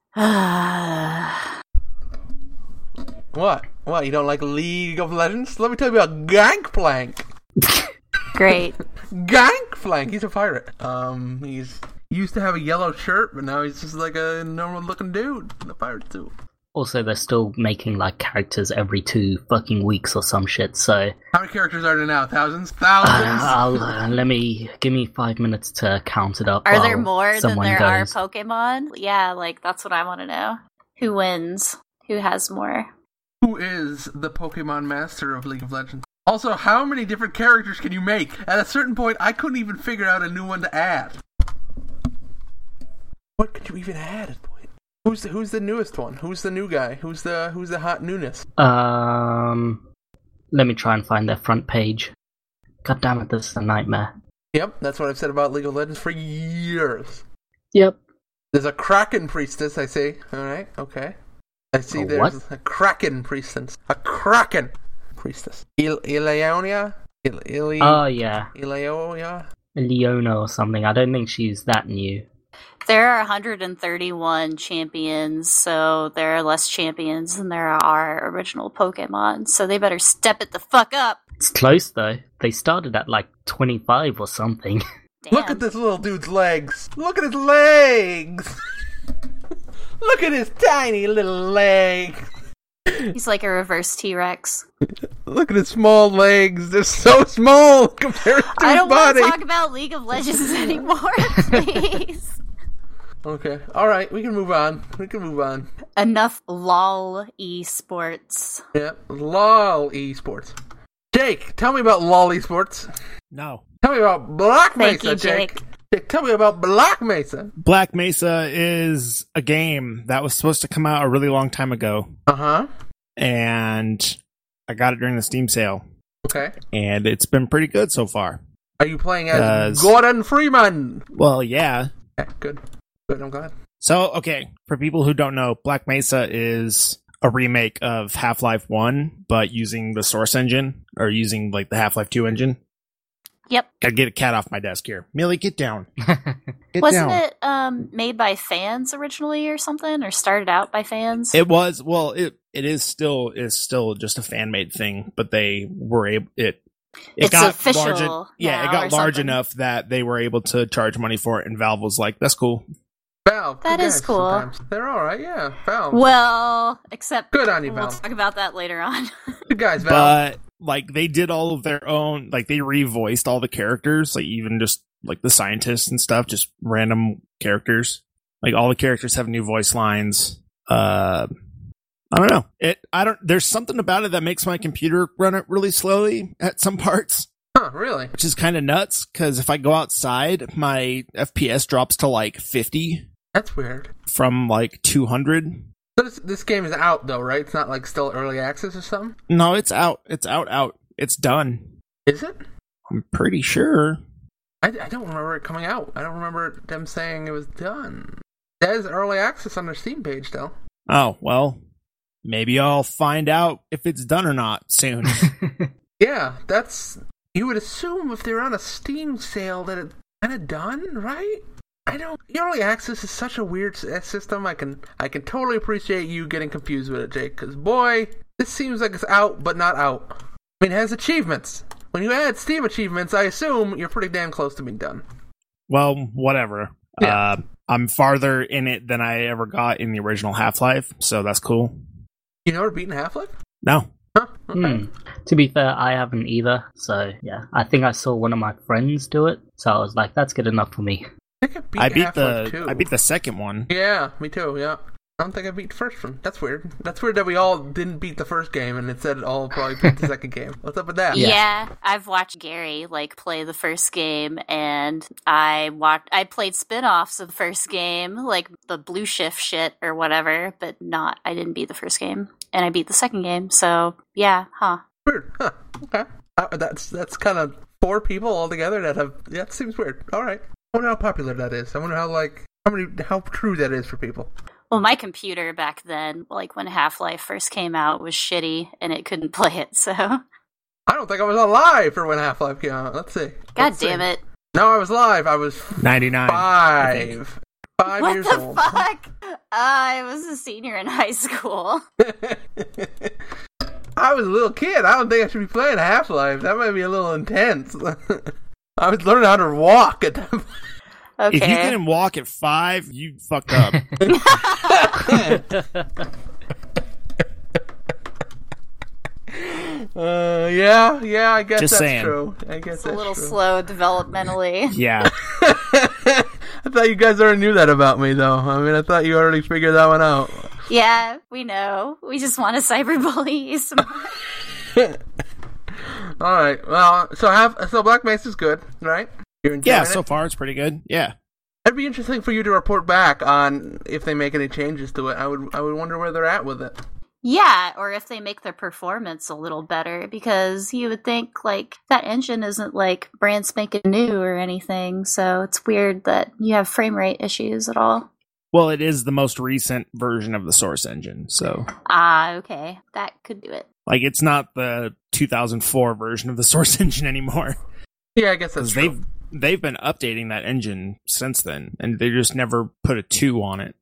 What? What, you don't like League of Legends? Let me tell you about Gangplank. Great. Gangplank, he's a pirate. He's used to have a yellow shirt, but now he's just like a normal looking dude in a pirate suit. Also, they're still making, like, characters every 2 fucking weeks or some shit, so... How many characters are there now? Thousands? Give me 5 minutes to count it up. Are there more than there are goes. Pokemon? Yeah, like, that's what I want to know. Who wins? Who has more? Who is the Pokemon master of League of Legends? Also, how many different characters can you make? At a certain point, I couldn't even figure out a new one to add. What could you even add at this point? Who's the newest one? Who's the new guy? Who's the hot newness? Let me try and find their front page. God damn it, this is a nightmare. Yep, that's what I've said about League of Legends for years. Yep. There's a Kraken priestess, I see. Alright, okay. I see there's a Kraken priestess. A Kraken priestess. Ileonia? Oh, yeah. Ileonia? Leona or something. I don't think she's that new. There are 131 champions, so there are less champions than there are original Pokemon, so they better step it the fuck up. It's close, though. They started at, like, 25 or something. Damn. Look at this little dude's legs. Look at his legs. Look at his tiny little leg. He's like a reverse T-Rex. Look at his small legs. They're so small compared to I his don't body. want to talk about League of Legends anymore, please. Okay. Alright, we can move on. Enough LOL esports. Yeah. LOL esports. Jake, tell me about LOL esports. No. Tell me about Black Thank Mesa, you, Jake. Jake, tell me about Black Mesa. Black Mesa is a game that was supposed to come out a really long time ago. Uh-huh. And I got it during the Steam sale. Okay. And it's been pretty good so far. Are you playing as Gordon Freeman? Well, yeah. Yeah, good. Good, I'm glad. So, okay, for people who don't know, Black Mesa is a remake of Half-Life 1, but using the Source engine, or using, like, the Half-Life 2 engine. Yep. Gotta get a cat off my desk here. Millie, get down. Wasn't it made by fans originally or something, or started out by fans? It was. Well, it is still just a fan made thing, but they were able it got official. Large, yeah, it got large enough that they were able to charge money for it, and Valve was like, "That's cool." Valve, that is cool. Sometimes. They're all right, yeah. Valve. Well, except good on you, Valve. We'll talk about that later on. Good guys, Valve. But like they did all of their own, like they revoiced all the characters, like even just like the scientists and stuff, just random characters. Like all the characters have new voice lines. I don't know. There's something about it that makes my computer run it really slowly at some parts. Huh, really? Which is kind of nuts, because if I go outside, my FPS drops to like 50. That's weird. From like 200. So this game is out though, right? It's not like still early access or something? No, it's out. It's out. It's done. Is it? I'm pretty sure. I don't remember it coming out. I don't remember them saying it was done. There's early access on their Steam page, though. Oh, well, maybe I'll find out if it's done or not soon. Yeah, you would assume if they're on a Steam sale that it's kind of done, right? Early access is such a weird system. I can totally appreciate you getting confused with it, Jake, because boy, this seems like it's out, but not out. I mean, it has achievements. When you add Steam achievements, I assume you're pretty damn close to being done. Well, whatever. Yeah. I'm farther in it than I ever got in the original Half-Life, so that's cool. You never beaten Half-Life? No. Huh? Okay. To be fair, I haven't either, so yeah. I think I saw one of my friends do it, so I was like, that's good enough for me. I beat the second one. Yeah, me too, yeah. I don't think I beat the first one. That's weird. That's weird that we all didn't beat the first game and it said it all probably beat the second game. What's up with that? Yeah, I've watched Gary play the first game, and I played spin-offs of the first game, like the Blue Shift shit or whatever, but I didn't beat the first game. And I beat the second game, so yeah, Weird, huh? Okay. That's kind of 4 people altogether that seems weird. Alright. I wonder how popular that is. I wonder how true that is for people. Well, my computer back then, when Half-Life first came out, was shitty, and it couldn't play it, so... I don't think I was alive for when Half-Life came out. Let's see. God damn it. No, I was live. I was 99. 5 years old. What the fuck? I was a senior in high school. I was a little kid. I don't think I should be playing Half-Life. That might be a little intense. I was learning how to walk at that point. Okay. If you didn't walk at 5, you fucked up. Yeah, I guess Just that's saying. true. I guess It's that's a little true. slow developmentally. Yeah. I thought you guys already knew that about me, though. I mean, I thought you already figured that one out. Yeah, we know. We just want to cyberbully you some more. All right. Well, so Black Mesa's good, right? You're enjoying it? So far it's pretty good. Yeah. It'd be interesting for you to report back on if they make any changes to it. I would wonder where they're at with it. Yeah, or if they make their performance a little better, because you would think, that engine isn't, brand spanking new or anything, so it's weird that you have frame rate issues at all. Well, it is the most recent version of the Source engine, so... Okay. That could do it. It's not the 2004 version of the Source engine anymore. Yeah, I guess that's true. They've been updating that engine since then, and they just never put a 2 on it.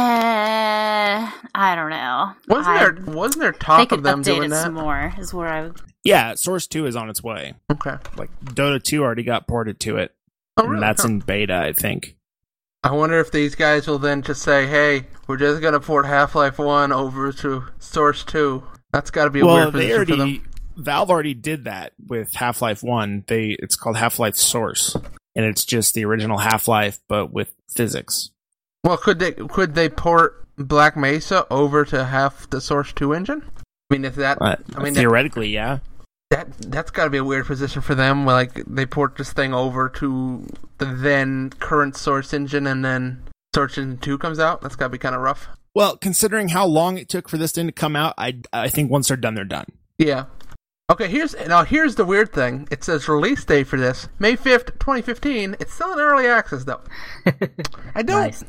I don't know. Wasn't there talk of them doing it that? some more, is where I would... Yeah, Source 2 is on its way. Okay. Dota 2 already got ported to it. Oh, really? And that's in beta, I think. I wonder if these guys will then just say, hey, we're just going to port Half-Life 1 over to Source 2. That's got to be a weird position for them. Valve already did that with Half-Life 1. It's called Half-Life Source, and it's just the original Half-Life, but with physics. Well, could they port Black Mesa over to the Source 2 engine? I mean, theoretically, yeah. That's got to be a weird position for them. They port this thing over to the then current Source engine, and then Source Engine 2 comes out. That's got to be kind of rough. Well, considering how long it took for this thing to come out, I think once they're done, they're done. Yeah. Okay, here's the weird thing. It says release date for this, May 5th, 2015. It's still in early access, though. I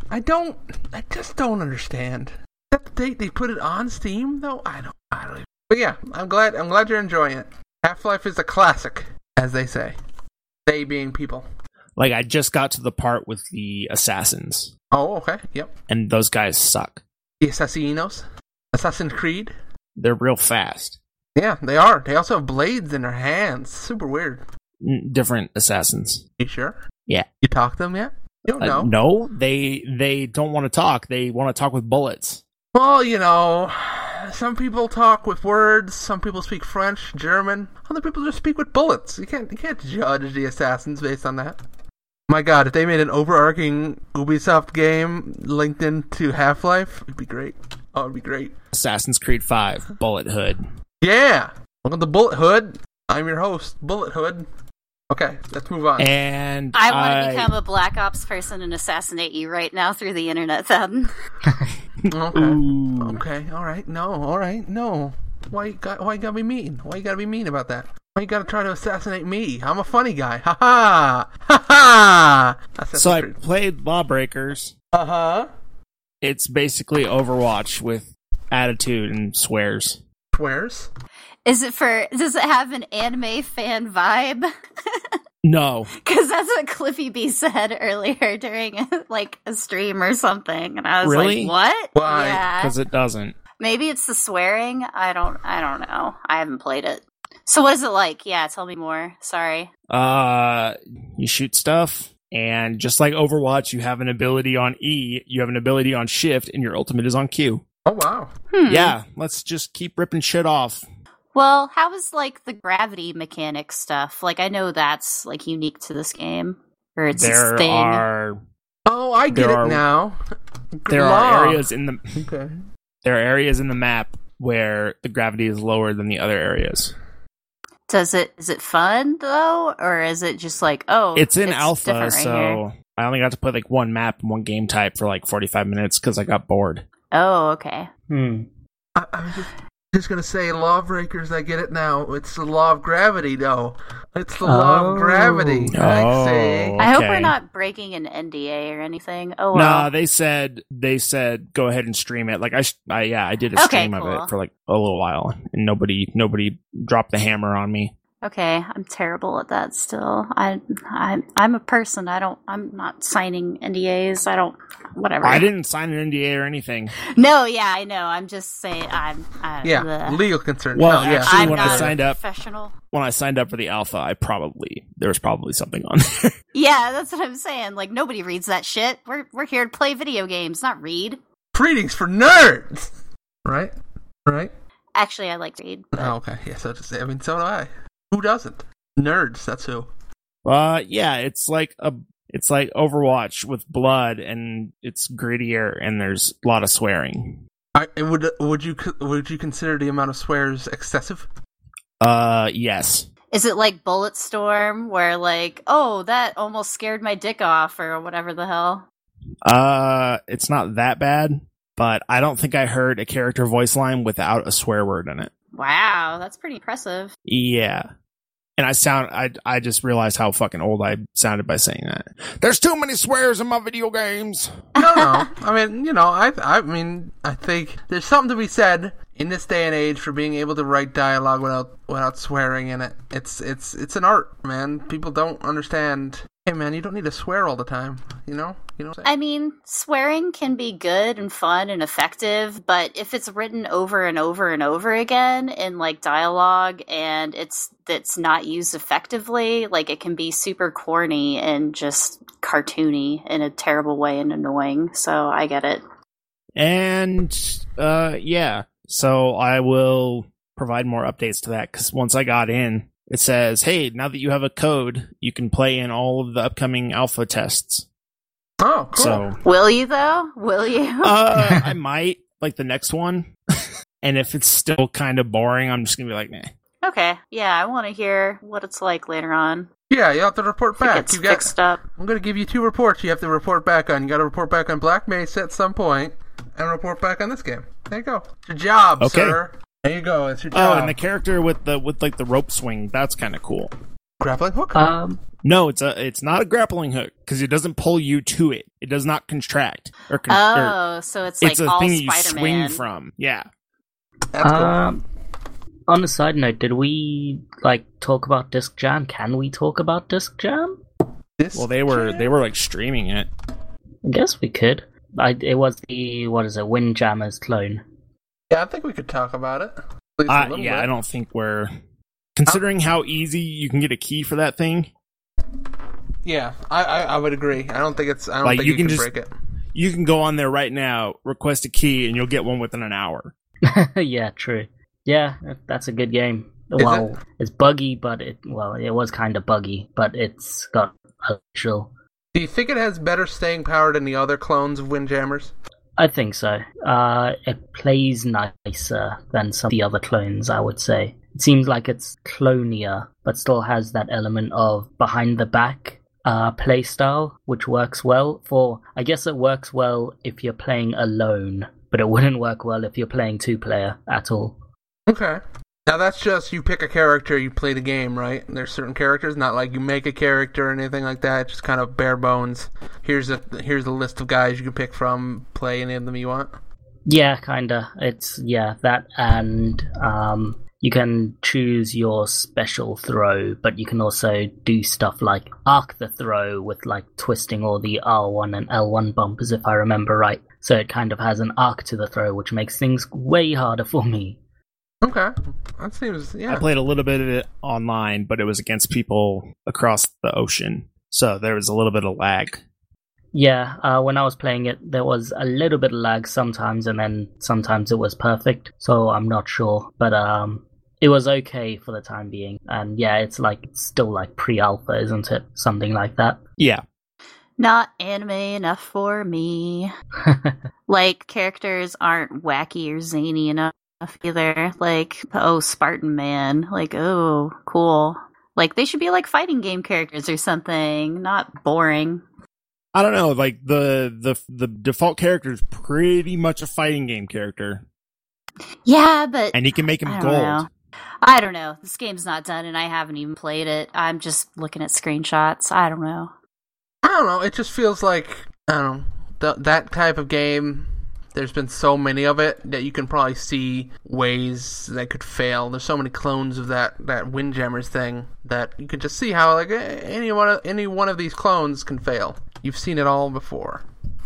just don't understand. Is that the date they put it on Steam, though? I don't even. But yeah, I'm glad you're enjoying it. Half-Life is a classic, as they say. They being people. I just got to the part with the assassins. Oh, okay, yep. And those guys suck. The Assassinos? Assassin's Creed? They're real fast. Yeah, they are. They also have blades in their hands. Super weird. Different assassins. You sure? Yeah. You talk to them yet? You don't know. No, they don't want to talk. They want to talk with bullets. Well, some people talk with words. Some people speak French, German. Other people just speak with bullets. You can't judge the assassins based on that. My God, if they made an overarching Ubisoft game linked into Half-Life, it'd be great. Oh, it'd be great. Assassin's Creed 5, Bullet Hood. Yeah! Welcome to Bullet Hood. I'm your host, Bullet Hood. Okay, let's move on. And I want to become a Black Ops person and assassinate you right now through the internet, then. Okay. Ooh. Okay, alright, no. Why you gotta be mean? Why you gotta be mean about that? Why you gotta try to assassinate me? I'm a funny guy. Ha ha! Ha ha! So I played Lawbreakers. Uh-huh. It's basically Overwatch with attitude and swears. Swears? Does it have an anime fan vibe? No. Because that's what Cliffy B said earlier during a stream or something. And I was Really? like, what? Why? Yeah. Because it doesn't. Maybe it's the swearing. I don't know. I haven't played it. So what is it like? Yeah, tell me more. Sorry. You shoot stuff, and just like Overwatch, you have an ability on E, you have an ability on Shift, and your ultimate is on Q. Oh, wow. Yeah, let's just keep ripping shit off. Well, how is the gravity mechanic stuff? I know that's unique to this game, or it's There this thing. are Oh, I get it now. there are areas in the Okay. there are areas in the map where the gravity is lower than the other areas. Is it fun though, or is it just It's in alpha, different right so here? I only got to play one map and one game type for 45 minutes because I got bored. Oh, okay. I was just gonna say, Lawbreakers, I get it now. It's the law of gravity, though. It's the law of gravity. I see. I hope Okay. we're not breaking an NDA or anything. Oh well. Nah, they said go ahead and stream it. I did a Okay, stream cool. of it for a little while, and nobody dropped the hammer on me. Okay, I'm terrible at that still. I'm a person. I'm not signing NDAs. Whatever. I didn't sign an NDA or anything. No, yeah, I know. I'm just saying Yeah, bleh. legal concern. Well, No, yeah. actually, I'm when I not signed a up- professional. When I signed up for the alpha, there was probably something on there. Yeah, that's what I'm saying. Nobody reads that shit. We're here to play video games, not read. Readings for nerds! Right? Actually, I like to read. But Oh, okay. Yeah, so so do I. Who doesn't? Nerds, that's who. Yeah, it's like Overwatch with blood, and it's grittier, and there's a lot of swearing. Would you consider the amount of swears excessive? Yes. Is it like Bulletstorm, where oh, that almost scared my dick off, or whatever the hell? It's not that bad, but I don't think I heard a character voice line without a swear word in it. Wow, that's pretty impressive. Yeah. And I just realized how fucking old I sounded by saying that. There's too many swears in my video games. No. I mean, I think there's something to be said in this day and age for being able to write dialogue without swearing in it. It's an art, man. People don't understand. Hey, man, you don't need to swear all the time. You know what I'm saying? I mean, swearing can be good and fun and effective, but if it's written over and over and over again in dialogue and it's not used effectively, it can be super corny and just cartoony in a terrible way and annoying. So I get it. And yeah. So I will provide more updates to that, because once I got in, it says, hey, now that you have a code, you can play in all of the upcoming alpha tests. Oh, cool. So, Will you though? Will you? I might, the next one. And if it's still kind of boring, I'm just going to be like, nah. Okay. Yeah, I want to hear what it's like later on. Yeah, you have to report If back. it gets fixed up. I'm going to give you 2 reports you have to report back on. You got to report back on Black Mesa at some point, and report back on this game. There you go. It's your job, Okay. sir. There you go. It's your Oh, job. and the character with the rope swing, that's kind of cool. Grappling hook? No, it's not a grappling hook, because it doesn't pull you to it. It does not contract or So it's it's a all thing you Spider-Man. swing from. Yeah. That's cool. On a side note, did we talk about Disc Jam? Can we talk about Disc Jam? Well, they were streaming it. I guess we could. It was the Windjammers clone. Yeah, I think we could talk about it. At least a little bit. I don't think we're... Considering how easy you can get a key for that thing... Yeah, I would agree. I don't think it's... I don't Like, think you you can can just- break it. You can go on there right now, request a key, and you'll get one within an hour. Yeah, true. Yeah, that's a good game. Is Well, it's buggy, but it was kind of buggy, but it's got potential. Do you think it has better staying power than the other clones of Windjammers? I think so. It plays nicer than some of the other clones, I would say. It seems like it's clonier, but still has that element of behind the back play style, which works well for... I guess it works well if you're playing alone, but it wouldn't work well if you're playing 2-player at all. Okay. Now that's just you pick a character, you play the game, right? And there's certain characters, not like you make a character or anything like that. It's just kind of bare bones. Here's a list of guys you can pick from. Play any of them you want. Yeah, kinda. It's that, and you can choose your special throw, but you can also do stuff like arc the throw with like twisting all the R1 and L1 bumpers, if I remember right. So it kind of has an arc to the throw, which makes things way harder for me. Okay, that seems, yeah. I played a little bit of it online, but it was against people across the ocean, so there was a little bit of lag. Yeah, when I was playing it, there was a little bit of lag sometimes, and then sometimes it was perfect, so I'm not sure. But it was okay for the time being. And yeah, it's still like pre-alpha, isn't it? Something like that. Yeah. Not anime enough for me. Like, characters aren't wacky or zany enough either. Like, oh, Spartan Man. Like, oh, cool. Like, they should be like fighting game characters or something, not boring. I don't know, like the default character is pretty much a fighting game character. Yeah, but and you can make him gold. I don't know. This game's not done, and I haven't even played it. I'm just looking at screenshots. I don't know. It just feels like, that type of game, there's been so many of it that you can probably see ways that could fail. There's so many clones of that Windjammers thing that you can just see how like any one of these clones can fail. You've seen it all before.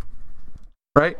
Right?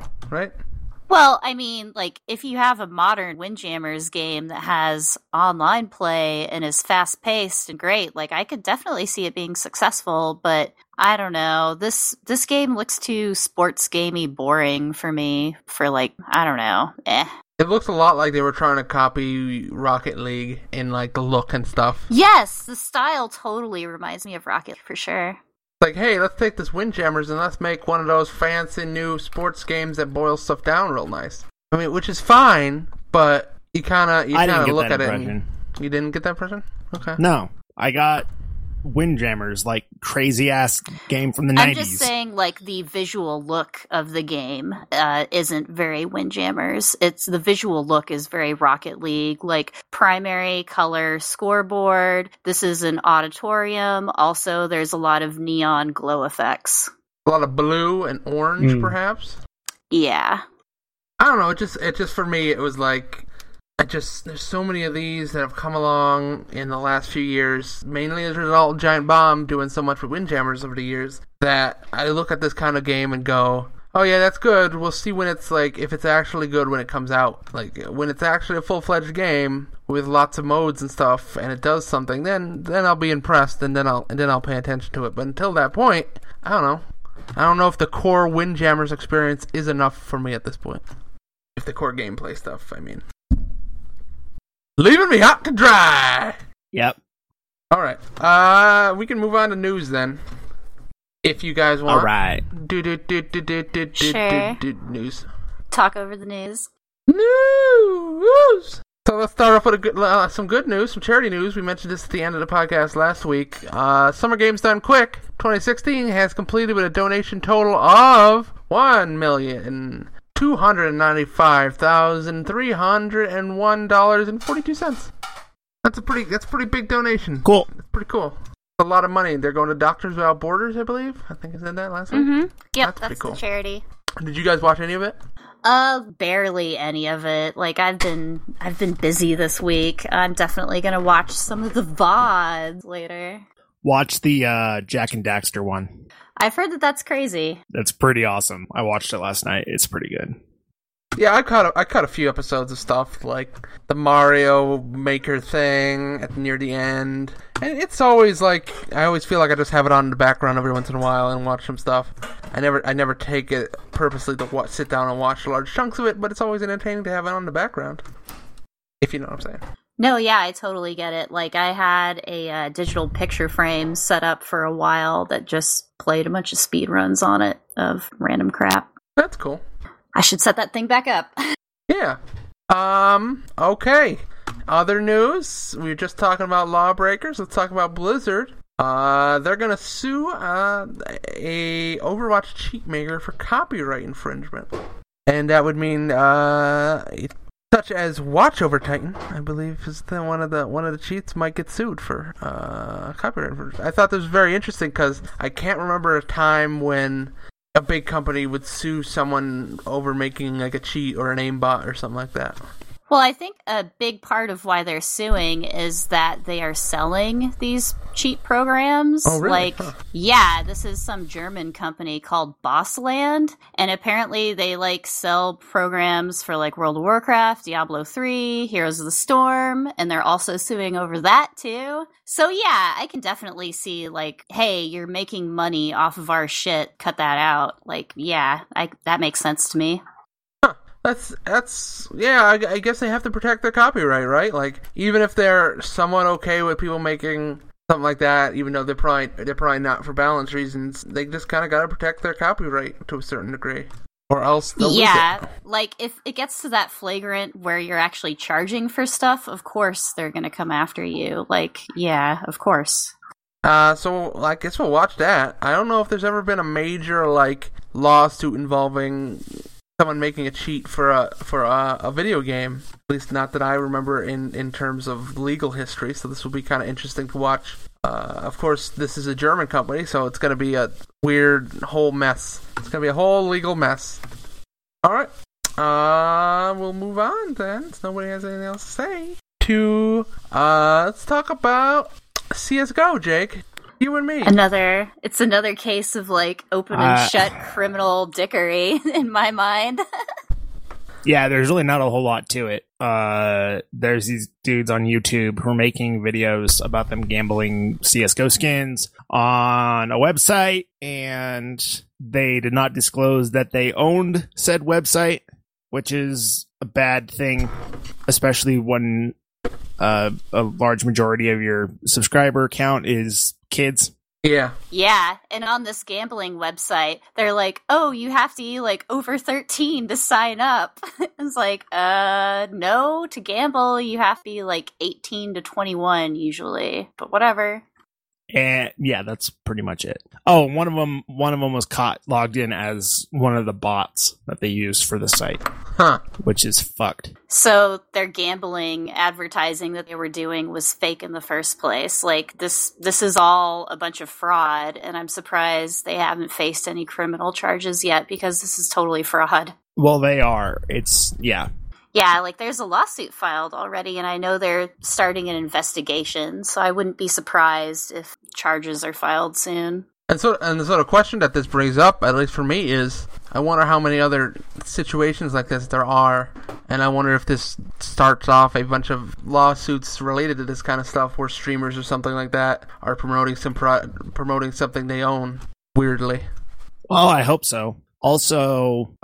Well, I mean, like, if you have a modern Windjammers game that has online play and is fast-paced and great, like, I could definitely see it being successful, but I don't know. This game looks too sports gamey boring for me for, like, I don't know. It looks a lot like they were trying to copy Rocket League in, like, the look and stuff. Yes, the style totally reminds me of Rocket for sure. Like, hey, let's take this Windjammers and let's make one of those fancy new sports games that boils stuff down real nice. I mean, which is fine, but you kind of look at it and you didn't get that impression? Okay. No, I got Windjammers, like crazy ass game from the 90s. I'm just saying, like, the visual look of the game isn't very Windjammers. It's the visual look is very Rocket League, like primary color scoreboard. This is an auditorium. Also, there's a lot of neon glow effects. A lot of blue and orange, perhaps. Yeah. I don't know. It just for me, it was like. There's so many of these that have come along in the last few years, mainly as a result of Giant Bomb doing so much with Windjammers over the years, that I look at this kind of game and go, oh yeah, that's good. We'll see when it's like, if it's actually good when it comes out. Like, when it's actually a full-fledged game with lots of modes and stuff, and it does something, then I'll be impressed, and then I'll pay attention to it. But until that point, I don't know. I don't know if the core Windjammers experience is enough for me at this point. If the core gameplay stuff, I mean. Leaving me hot to dry. Yep. All right. We can move on to news then, if you guys want. All right. Sure. News. Talk over the news. News. So let's start off with some good news, some charity news. We mentioned this at the end of the podcast last week. Summer Games Done Quick 2016 has completed with a donation total of $1,295,301.42. That's a pretty big donation. Cool. It's pretty cool. A lot of money. They're going to Doctors Without Borders, I believe. I think I said that last week. Mm-hmm. Yep, that's cool. The charity. Did you guys watch any of it? Barely any of it. Like, I've been busy this week. I'm definitely gonna watch some of the VODs later. Watch the Jak and Daxter one. I've heard that that's crazy. That's pretty awesome. I watched it last night. It's pretty good. Yeah, I caught a few episodes of stuff like the Mario Maker thing near the end, and it's always like I always feel like I just have it on in the background every once in a while and watch some stuff. I never take it purposely to sit down and watch large chunks of it, but it's always entertaining to have it on the background. If you know what I'm saying. No, yeah, I totally get it. Like, I had a digital picture frame set up for a while that just played a bunch of speedruns on it of random crap. That's cool. I should set that thing back up. Yeah. Okay. Other news. We were just talking about Lawbreakers. Let's talk about Blizzard. They're gonna sue a Overwatch cheat maker for copyright infringement. And that would mean such as Watch Over Titan, I believe, is one of the cheats might get sued for copyright infringement. I thought this was very interesting because I can't remember a time when a big company would sue someone over making like a cheat or an aimbot or something like that. Well, I think a big part of why they're suing is that they are selling these cheat programs. Oh, really? Like, yeah, this is some German company called Bossland, and apparently they like sell programs for like World of Warcraft, Diablo 3, Heroes of the Storm, and they're also suing over that too. So yeah, I can definitely see like, hey, you're making money off of our shit, cut that out. Like, yeah, that makes sense to me. That's yeah. I guess they have to protect their copyright, right? Like even if they're somewhat okay with people making something like that, even though they're probably not for balance reasons, they just kind of got to protect their copyright to a certain degree, or else they'll lose it. Like if it gets to that flagrant where you're actually charging for stuff, of course they're gonna come after you. Like, yeah, of course. So I guess we'll watch that. I don't know if there's ever been a major like lawsuit involving someone making a cheat for a video game, at least not that I remember in terms of legal history, so this will be kind of interesting to watch. Of course, this is a German company, so it's going to be a weird whole mess. It's going to be a whole legal mess. Alright, we'll move on then, so nobody has anything else to say. Let's talk about CSGO, Jake. You and me. It's another case of like open and shut criminal dickery in my mind. Yeah, there's really not a whole lot to it. There's these dudes on YouTube who are making videos about them gambling CSGO skins on a website, and they did not disclose that they owned said website, which is a bad thing, especially when a large majority of your subscriber count is kids. Yeah. Yeah, and on this gambling website, they're like, oh, you have to be like over 13 to sign up. It's like, no, to gamble, you have to be like 18 to 21 usually, but whatever. And yeah, that's pretty much it. Oh, one of them was caught logged in as one of the bots that they use for the site. Huh. Which is fucked. So their gambling advertising that they were doing was fake in the first place. Like this is all a bunch of fraud, and I'm surprised they haven't faced any criminal charges yet because this is totally fraud. Well, they are. It's yeah. Yeah, like there's a lawsuit filed already, and I know they're starting an investigation, so I wouldn't be surprised if charges are filed soon. And the sort of question that this brings up, at least for me, is I wonder how many other situations like this there are, and I wonder if this starts off a bunch of lawsuits related to this kind of stuff, where streamers or something like that are promoting something they own weirdly. Well, I hope so. Also,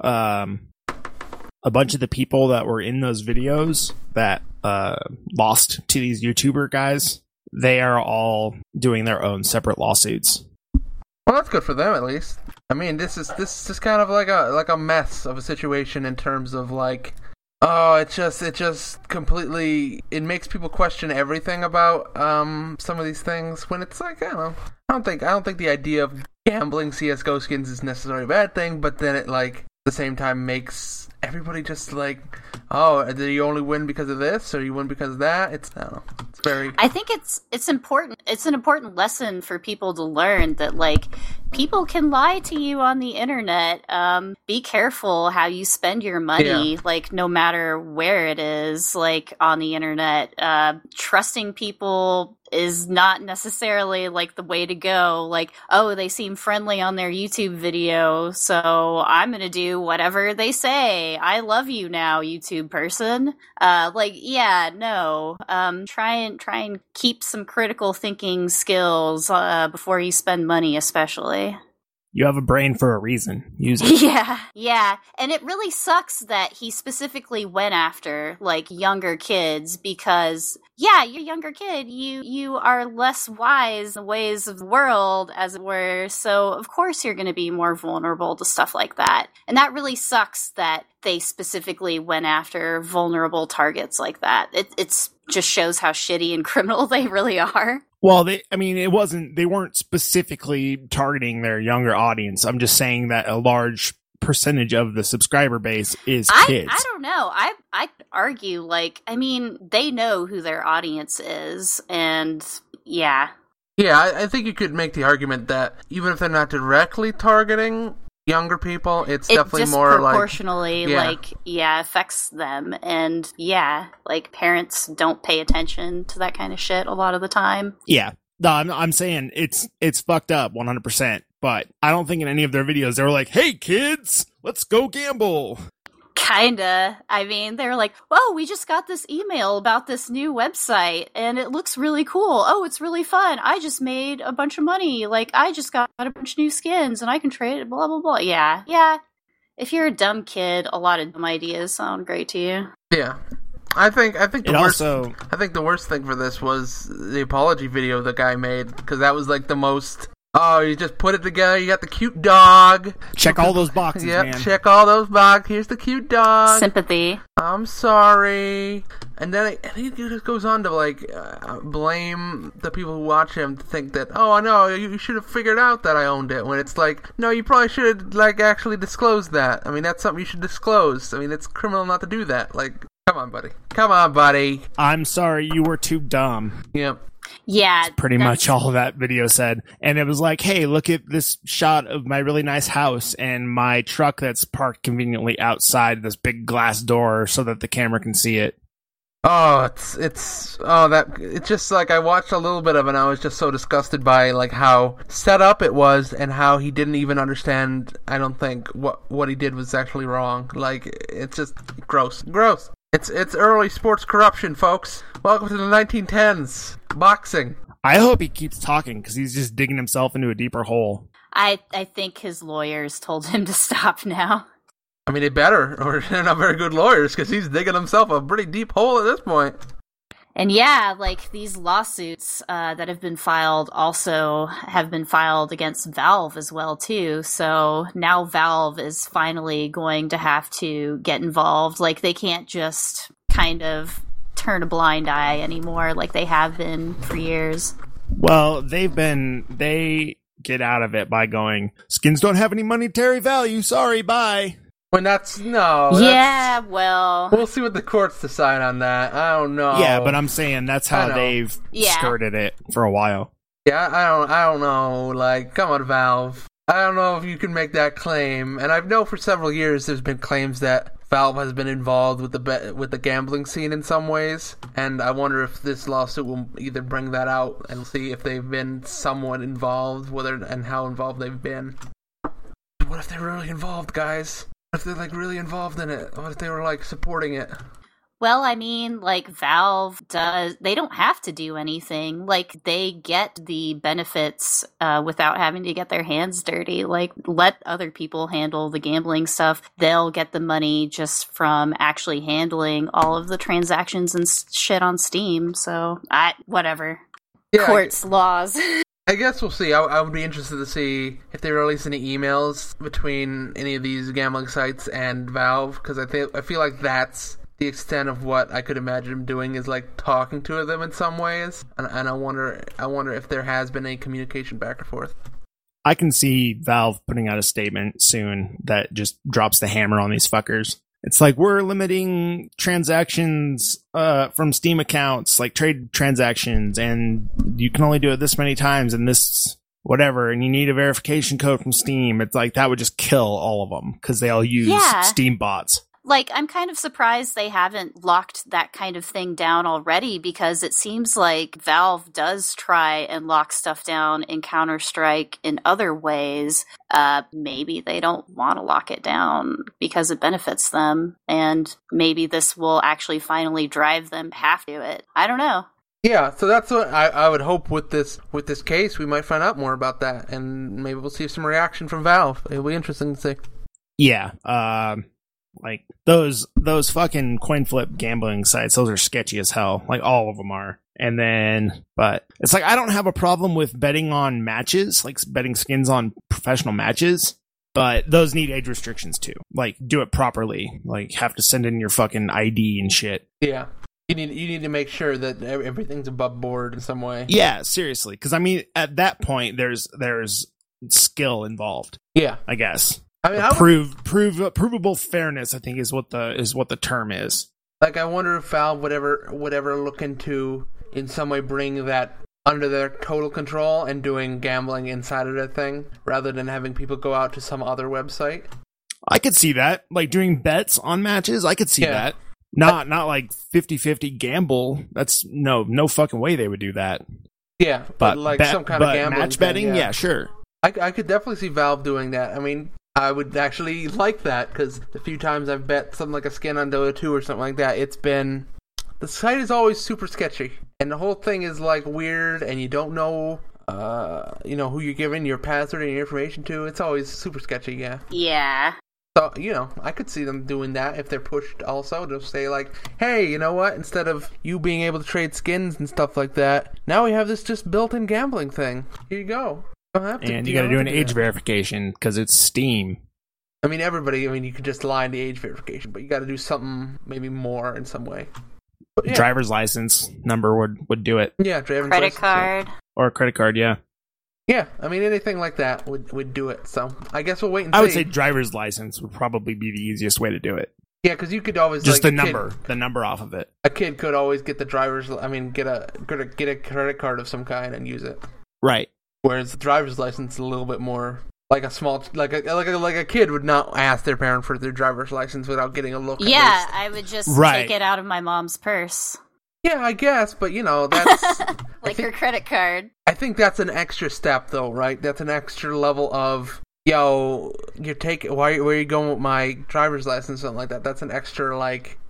a bunch of the people that were in those videos that lost to these YouTuber guys, they are all doing their own separate lawsuits. Well, that's good for them at least. I mean, this is kind of like a mess of a situation in terms of like, oh, it just completely, it makes people question everything about some of these things when it's like, I don't think the idea of gambling CS:GO skins is necessarily a bad thing, but then it like at the same time makes everybody just like, oh, do you only win because of this or you win because of that? It's, I don't know. It's very... I think it's important. It's an important lesson for people to learn that like people can lie to you on the internet. Be careful how you spend your money, like no matter where it is, like on the internet. Trusting people is not necessarily like the way to go. Like, oh, they seem friendly on their YouTube video, so I'm gonna do whatever they say. I love you now, YouTube person. Like, yeah, no. Try and keep some critical thinking skills before you spend money, especially. You have a brain for a reason. Use it. Yeah. And it really sucks that he specifically went after, like, younger kids because, yeah, you're a younger kid. You are less wise in the ways of the world, as it were. So, of course, you're going to be more vulnerable to stuff like that. And that really sucks that they specifically went after vulnerable targets like that. It's just shows how shitty and criminal they really are. Well, they weren't specifically targeting their younger audience. I'm just saying that a large percentage of the subscriber base is kids. I don't know. I argue, like, I mean, they know who their audience is, and yeah. Yeah, I think you could make the argument that even if they're not directly targeting younger people, it's definitely more like... disproportionately, affects them. And yeah, like, parents don't pay attention to that kind of shit a lot of the time. Yeah. No, I'm saying it's fucked up 100%, but I don't think in any of their videos they were like, "Hey kids, let's go gamble." Kinda. I mean, they're like, "Whoa, we just got this email about this new website, and it looks really cool. Oh, it's really fun. I just made a bunch of money. Like, I just got a bunch of new skins, and I can trade it, blah, blah, blah." Yeah. If you're a dumb kid, a lot of dumb ideas sound great to you. Yeah. I think the worst thing for this was the apology video the guy made, because that was like the most... Oh, you just put it together, you got the cute dog. Check all those boxes, man. Check all those boxes. Here's the cute dog. Sympathy. I'm sorry. And then he just goes on to, like, blame the people who watch him to think that, oh, no, you should have figured out that I owned it. When it's like, no, you probably should, like, actually disclose that. I mean, that's something you should disclose. I mean, it's criminal not to do that. Like, come on, buddy. I'm sorry, you were too dumb. Yep. Yeah. That's pretty much all that video said. And it was like, hey, look at this shot of my really nice house and my truck that's parked conveniently outside this big glass door so that the camera can see it. Oh, it's just like I watched a little bit of it and I was just so disgusted by like how set up it was and how he didn't even understand, I don't think, what he did was actually wrong. Like, it's just gross. It's early sports corruption, folks. Welcome to the 1910s. Boxing. I hope he keeps talking, because he's just digging himself into a deeper hole. I think his lawyers told him to stop now. I mean, they better, or they're not very good lawyers, because he's digging himself a pretty deep hole at this point. And yeah, like, these lawsuits that have been filed also have been filed against Valve as well, too. So now Valve is finally going to have to get involved. Like, they can't just kind of turn a blind eye anymore like they have been for years. Well, they get out of it by going, skins don't have any monetary value, sorry, bye. When we'll see what the courts decide on that. I don't know. Yeah, but I'm saying that's how they've skirted it for a while. Yeah, I don't know. Like, come on, Valve. I don't know if you can make that claim. And I know for several years there's been claims that Valve has been involved with the gambling scene in some ways, and I wonder if this lawsuit will either bring that out and see if they've been somewhat involved, whether and how involved they've been. What if they're really involved, guys? What if they're, like, really involved in it? What if they were, like, supporting it? Well, I mean, like, Valve they don't have to do anything. Like, they get the benefits without having to get their hands dirty. Like, let other people handle the gambling stuff. They'll get the money just from actually handling all of the transactions and shit on Steam. So, whatever. Yeah, courts, laws. I guess we'll see. I would be interested to see if they release any emails between any of these gambling sites and Valve, because I feel like that's the extent of what I could imagine him doing, is like talking to them in some ways, and I wonder if there has been any communication back and forth. I can see Valve putting out a statement soon that just drops the hammer on these fuckers. It's like, we're limiting transactions from Steam accounts, like trade transactions, and you can only do it this many times and this whatever, and you need a verification code from Steam. It's like, that would just kill all of them because they all use Steam bots. Like, I'm kind of surprised they haven't locked that kind of thing down already, because it seems like Valve does try and lock stuff down in Counter-Strike in other ways. Maybe they don't want to lock it down because it benefits them, and maybe this will actually finally drive them to have to do it. I don't know. Yeah, so that's what I would hope with this case. We might find out more about that, and maybe we'll see some reaction from Valve. It'll be interesting to see. Yeah, like, those fucking coin flip gambling sites, those are sketchy as hell. Like, all of them are. And then, but it's like, I don't have a problem with betting on matches, like betting skins on professional matches, but those need age restrictions too. Like, do it properly. Like, have to send in your fucking ID and shit. Yeah. You need to make sure that everything's above board in some way. Yeah, seriously. Because, I mean, at that point, there's skill involved. Yeah. I guess. I mean, provable fairness, I think, is what the term is. Like, I wonder if Valve would ever look into, in some way, bring that under their total control and doing gambling inside of their thing, rather than having people go out to some other website. I could see that. Like, doing bets on matches, I could see that. Not like 50-50 gamble. That's no fucking way they would do that. Yeah, but like some kind of gambling match betting, thing, yeah, sure. I could definitely see Valve doing that. I mean, I would actually like that, because the few times I've bet something like a skin on Dota 2 or something like that, the site is always super sketchy, and the whole thing is like weird, and you don't know, who you're giving your password and your information to. It's always super sketchy, yeah. Yeah. So, I could see them doing that if they're pushed also to say like, hey, you know what? Instead of you being able to trade skins and stuff like that, now we have this just built-in gambling thing. Here you go. You don't have to, and you got to do an age verification because it's Steam. I mean, you could just lie in the age verification, but you got to do something maybe more in some way. But, yeah. Driver's license number would do it. Yeah, driver's credit license, card. Yeah. Or a credit card, yeah. Yeah, I mean, anything like that would do it. So I guess we'll wait and see. I would say driver's license would probably be the easiest way to do it. Yeah, because you could always just the number off of it. A kid could always get get a credit card of some kind and use it. Right. Whereas the driver's license is a little bit more like a kid would not ask their parent for their driver's license without getting a look. Yeah, I would just take it out of my mom's purse. Yeah, I guess, but that's like your credit card. I think that's an extra step, though, right? That's an extra level of, where are you going with my driver's license, something like that. That's an extra,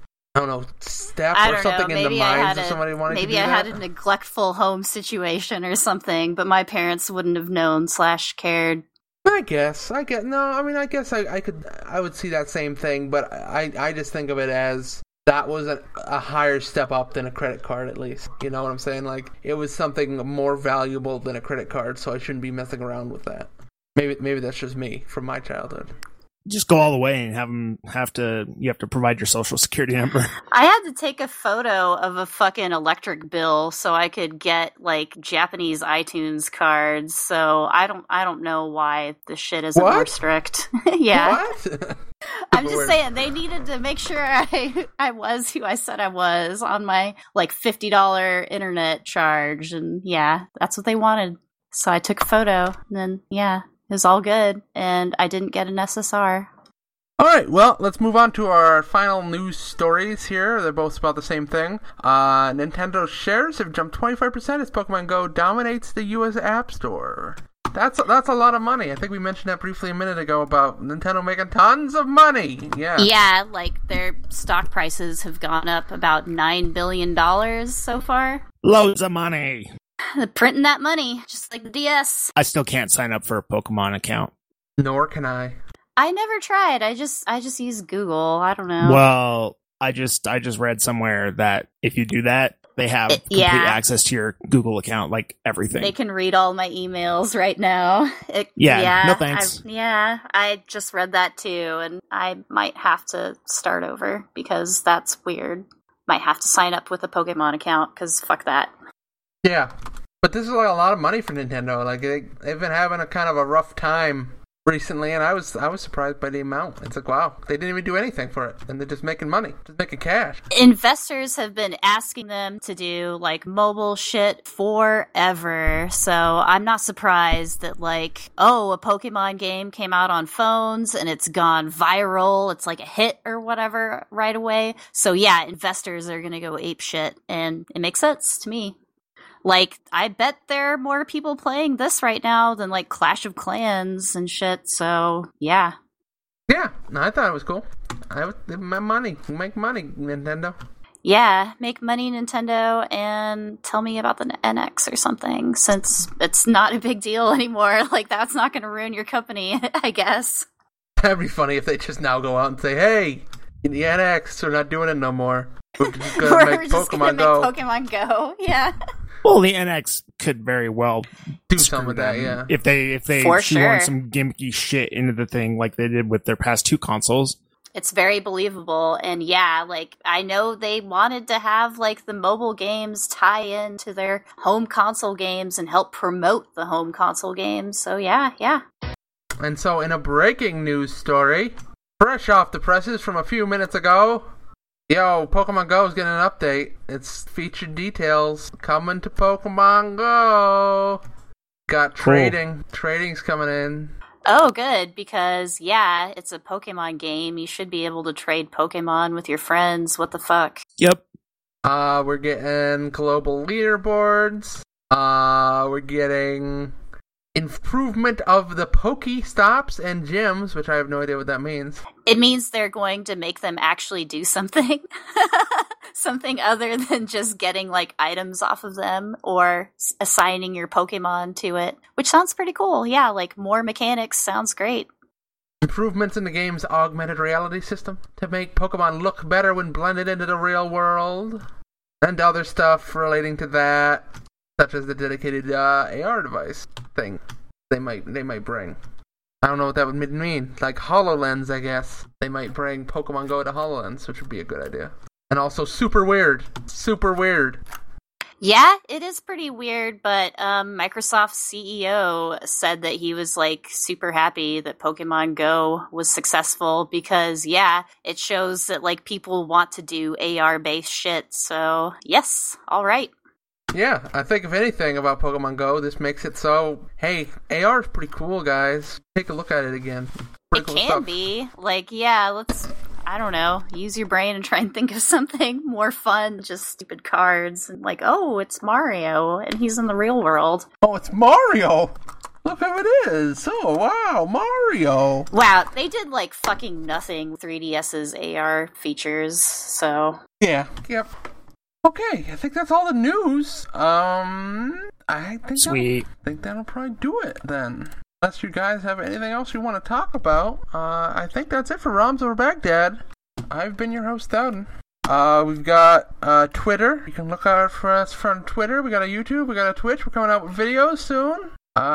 step or something in the minds of somebody wanting to do that. Maybe I had a neglectful home situation or something, but my parents wouldn't have known / cared. I guess. I guess I would see that same thing, but I just think of it as that was a higher step up than a credit card, at least. You know what I'm saying? Like, it was something more valuable than a credit card, so I shouldn't be messing around with that. Maybe that's just me from my childhood. Just go all the way and you have to provide your social security number. I had to take a photo of a fucking electric bill so I could get Japanese iTunes cards. So I don't know why this shit isn't more strict. Yeah. What? I'm just saying they needed to make sure I was who I said I was on my $50 internet charge, and yeah, that's what they wanted. So I took a photo, and then it was all good, and I didn't get an SSR. Alright, well, let's move on to our final news stories here. They're both about the same thing. Nintendo shares have jumped 25% as Pokemon Go dominates the US App Store. That's a lot of money. I think we mentioned that briefly a minute ago about Nintendo making tons of money. Yeah. Yeah, their stock prices have gone up about $9 billion so far. Loads of money. They're printing that money, just like the DS. I still can't sign up for a Pokemon account. Nor can I. I never tried. I just use Google. I don't know. Well, I just read somewhere that if you do that, they have complete access to your Google account, like everything. They can read all my emails right now. No thanks. I just read that too, and I might have to start over because that's weird. Might have to sign up with a Pokemon account because fuck that. Yeah, but this is a lot of money for Nintendo. They've been having a kind of a rough time recently, and I was surprised by the amount. It's wow, they didn't even do anything for it, and they're just making money, just making cash. Investors have been asking them to do mobile shit forever, so I'm not surprised that a Pokemon game came out on phones and it's gone viral. It's a hit or whatever right away. So yeah, investors are gonna go ape shit, and it makes sense to me. I bet there are more people playing this right now than, Clash of Clans and shit, so, yeah. Yeah, no, I thought it was cool. Make money, Nintendo. Yeah, make money, Nintendo, and tell me about the NX or something, since it's not a big deal anymore. That's not going to ruin your company, I guess. That'd be funny if they just now go out and say, hey, the NX, we're not doing it no more. We're just going to make Pokemon Go, yeah. Well, the NX could very well do some of that, yeah. If they shoehorn some gimmicky shit into the thing like they did with their past two consoles. It's very believable, and yeah, I know they wanted to have the mobile games tie into their home console games and help promote the home console games. So yeah. And so, in a breaking news story, fresh off the presses from a few minutes ago, Pokemon Go is getting an update. It's featured details coming to Pokemon Go. Got trading. Cool. Trading's coming in. Oh, good, because, it's a Pokemon game. You should be able to trade Pokemon with your friends. What the fuck? Yep. We're getting global leaderboards. We're getting improvement of the Pokestops and gyms, which I have no idea what that means. It means they're going to make them actually do something. Something other than just getting, items off of them or assigning your Pokemon to it, which sounds pretty cool. Yeah, more mechanics sounds great. Improvements in the game's augmented reality system to make Pokemon look better when blended into the real world. And other stuff relating to that, such as the dedicated AR device thing they might bring. I don't know what that would mean. Like HoloLens, I guess. They might bring Pokemon Go to HoloLens, which would be a good idea. And also super weird. Super weird. Yeah, it is pretty weird, but Microsoft's CEO said that he was super happy that Pokemon Go was successful because it shows that people want to do AR-based shit. So, yes, all right. Yeah, I think if anything about Pokemon Go, this makes it so, hey, AR is pretty cool, guys. Take a look at it again. It cool can stuff. Be. Let's, I don't know, use your brain and try and think of something more fun, just stupid cards. And it's Mario, and he's in the real world. Oh, it's Mario! Look how it is! Oh, wow, Mario! Wow, they did fucking nothing with 3DS's AR features, so... Yeah, yep. Okay, I think that's all the news. I think Sweet. I think that'll probably do it then. Unless you guys have anything else you want to talk about, I think that's it for Roms Over Baghdad. I've been your host, Dowden. We've got Twitter. You can look out for us from Twitter. We got a YouTube. We got a Twitch. We're coming out with videos soon.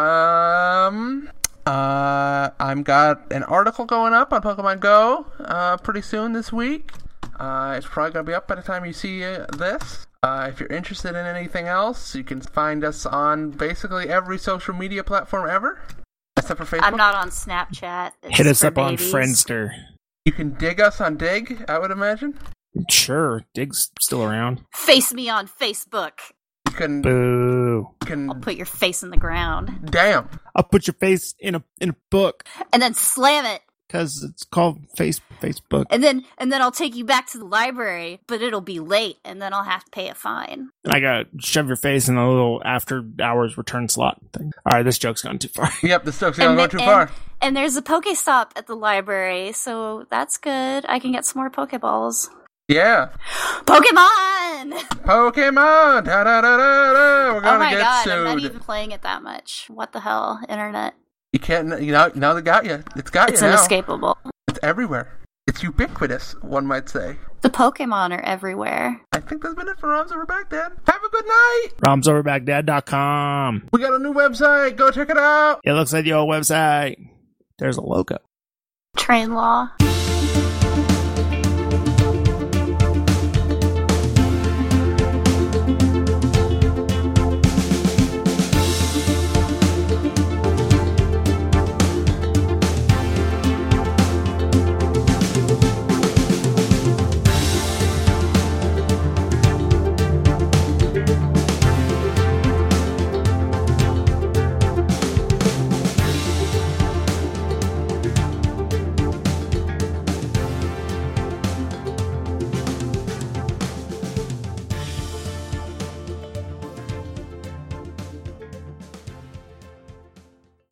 I've got an article going up on Pokemon Go pretty soon this week. It's probably going to be up by the time you see this. If you're interested in anything else, you can find us on basically every social media platform ever, except for Facebook. I'm not on Snapchat. Hit us up on Friendster. You can dig us on Dig, I would imagine. Sure, Dig's still around. Face me on Facebook. You can. Boo. I'll put your face in the ground. Damn. I'll put your face in a book. And then slam it. Because it's called Facebook. And then I'll take you back to the library, but it'll be late, and then I'll have to pay a fine. I gotta shove your face in a little after-hours return slot thing. All right, this joke's gone too far. Yep, this joke's gone too far. And there's a Pokestop at the library, so that's good. I can get some more Pokeballs. Yeah. Pokemon! Pokemon! Da-da-da-da-da! We're gonna get sued. I'm not even playing it that much. What the hell, internet? You can't, now they got you. It's got you now. It's inescapable. It's everywhere. It's ubiquitous, one might say. The Pokemon are everywhere. I think that's been it for Roms Over Baghdad. Have a good night! RomsOverBaghdad.com. We got a new website. Go check it out. It looks like the old website. There's a logo. Train Law.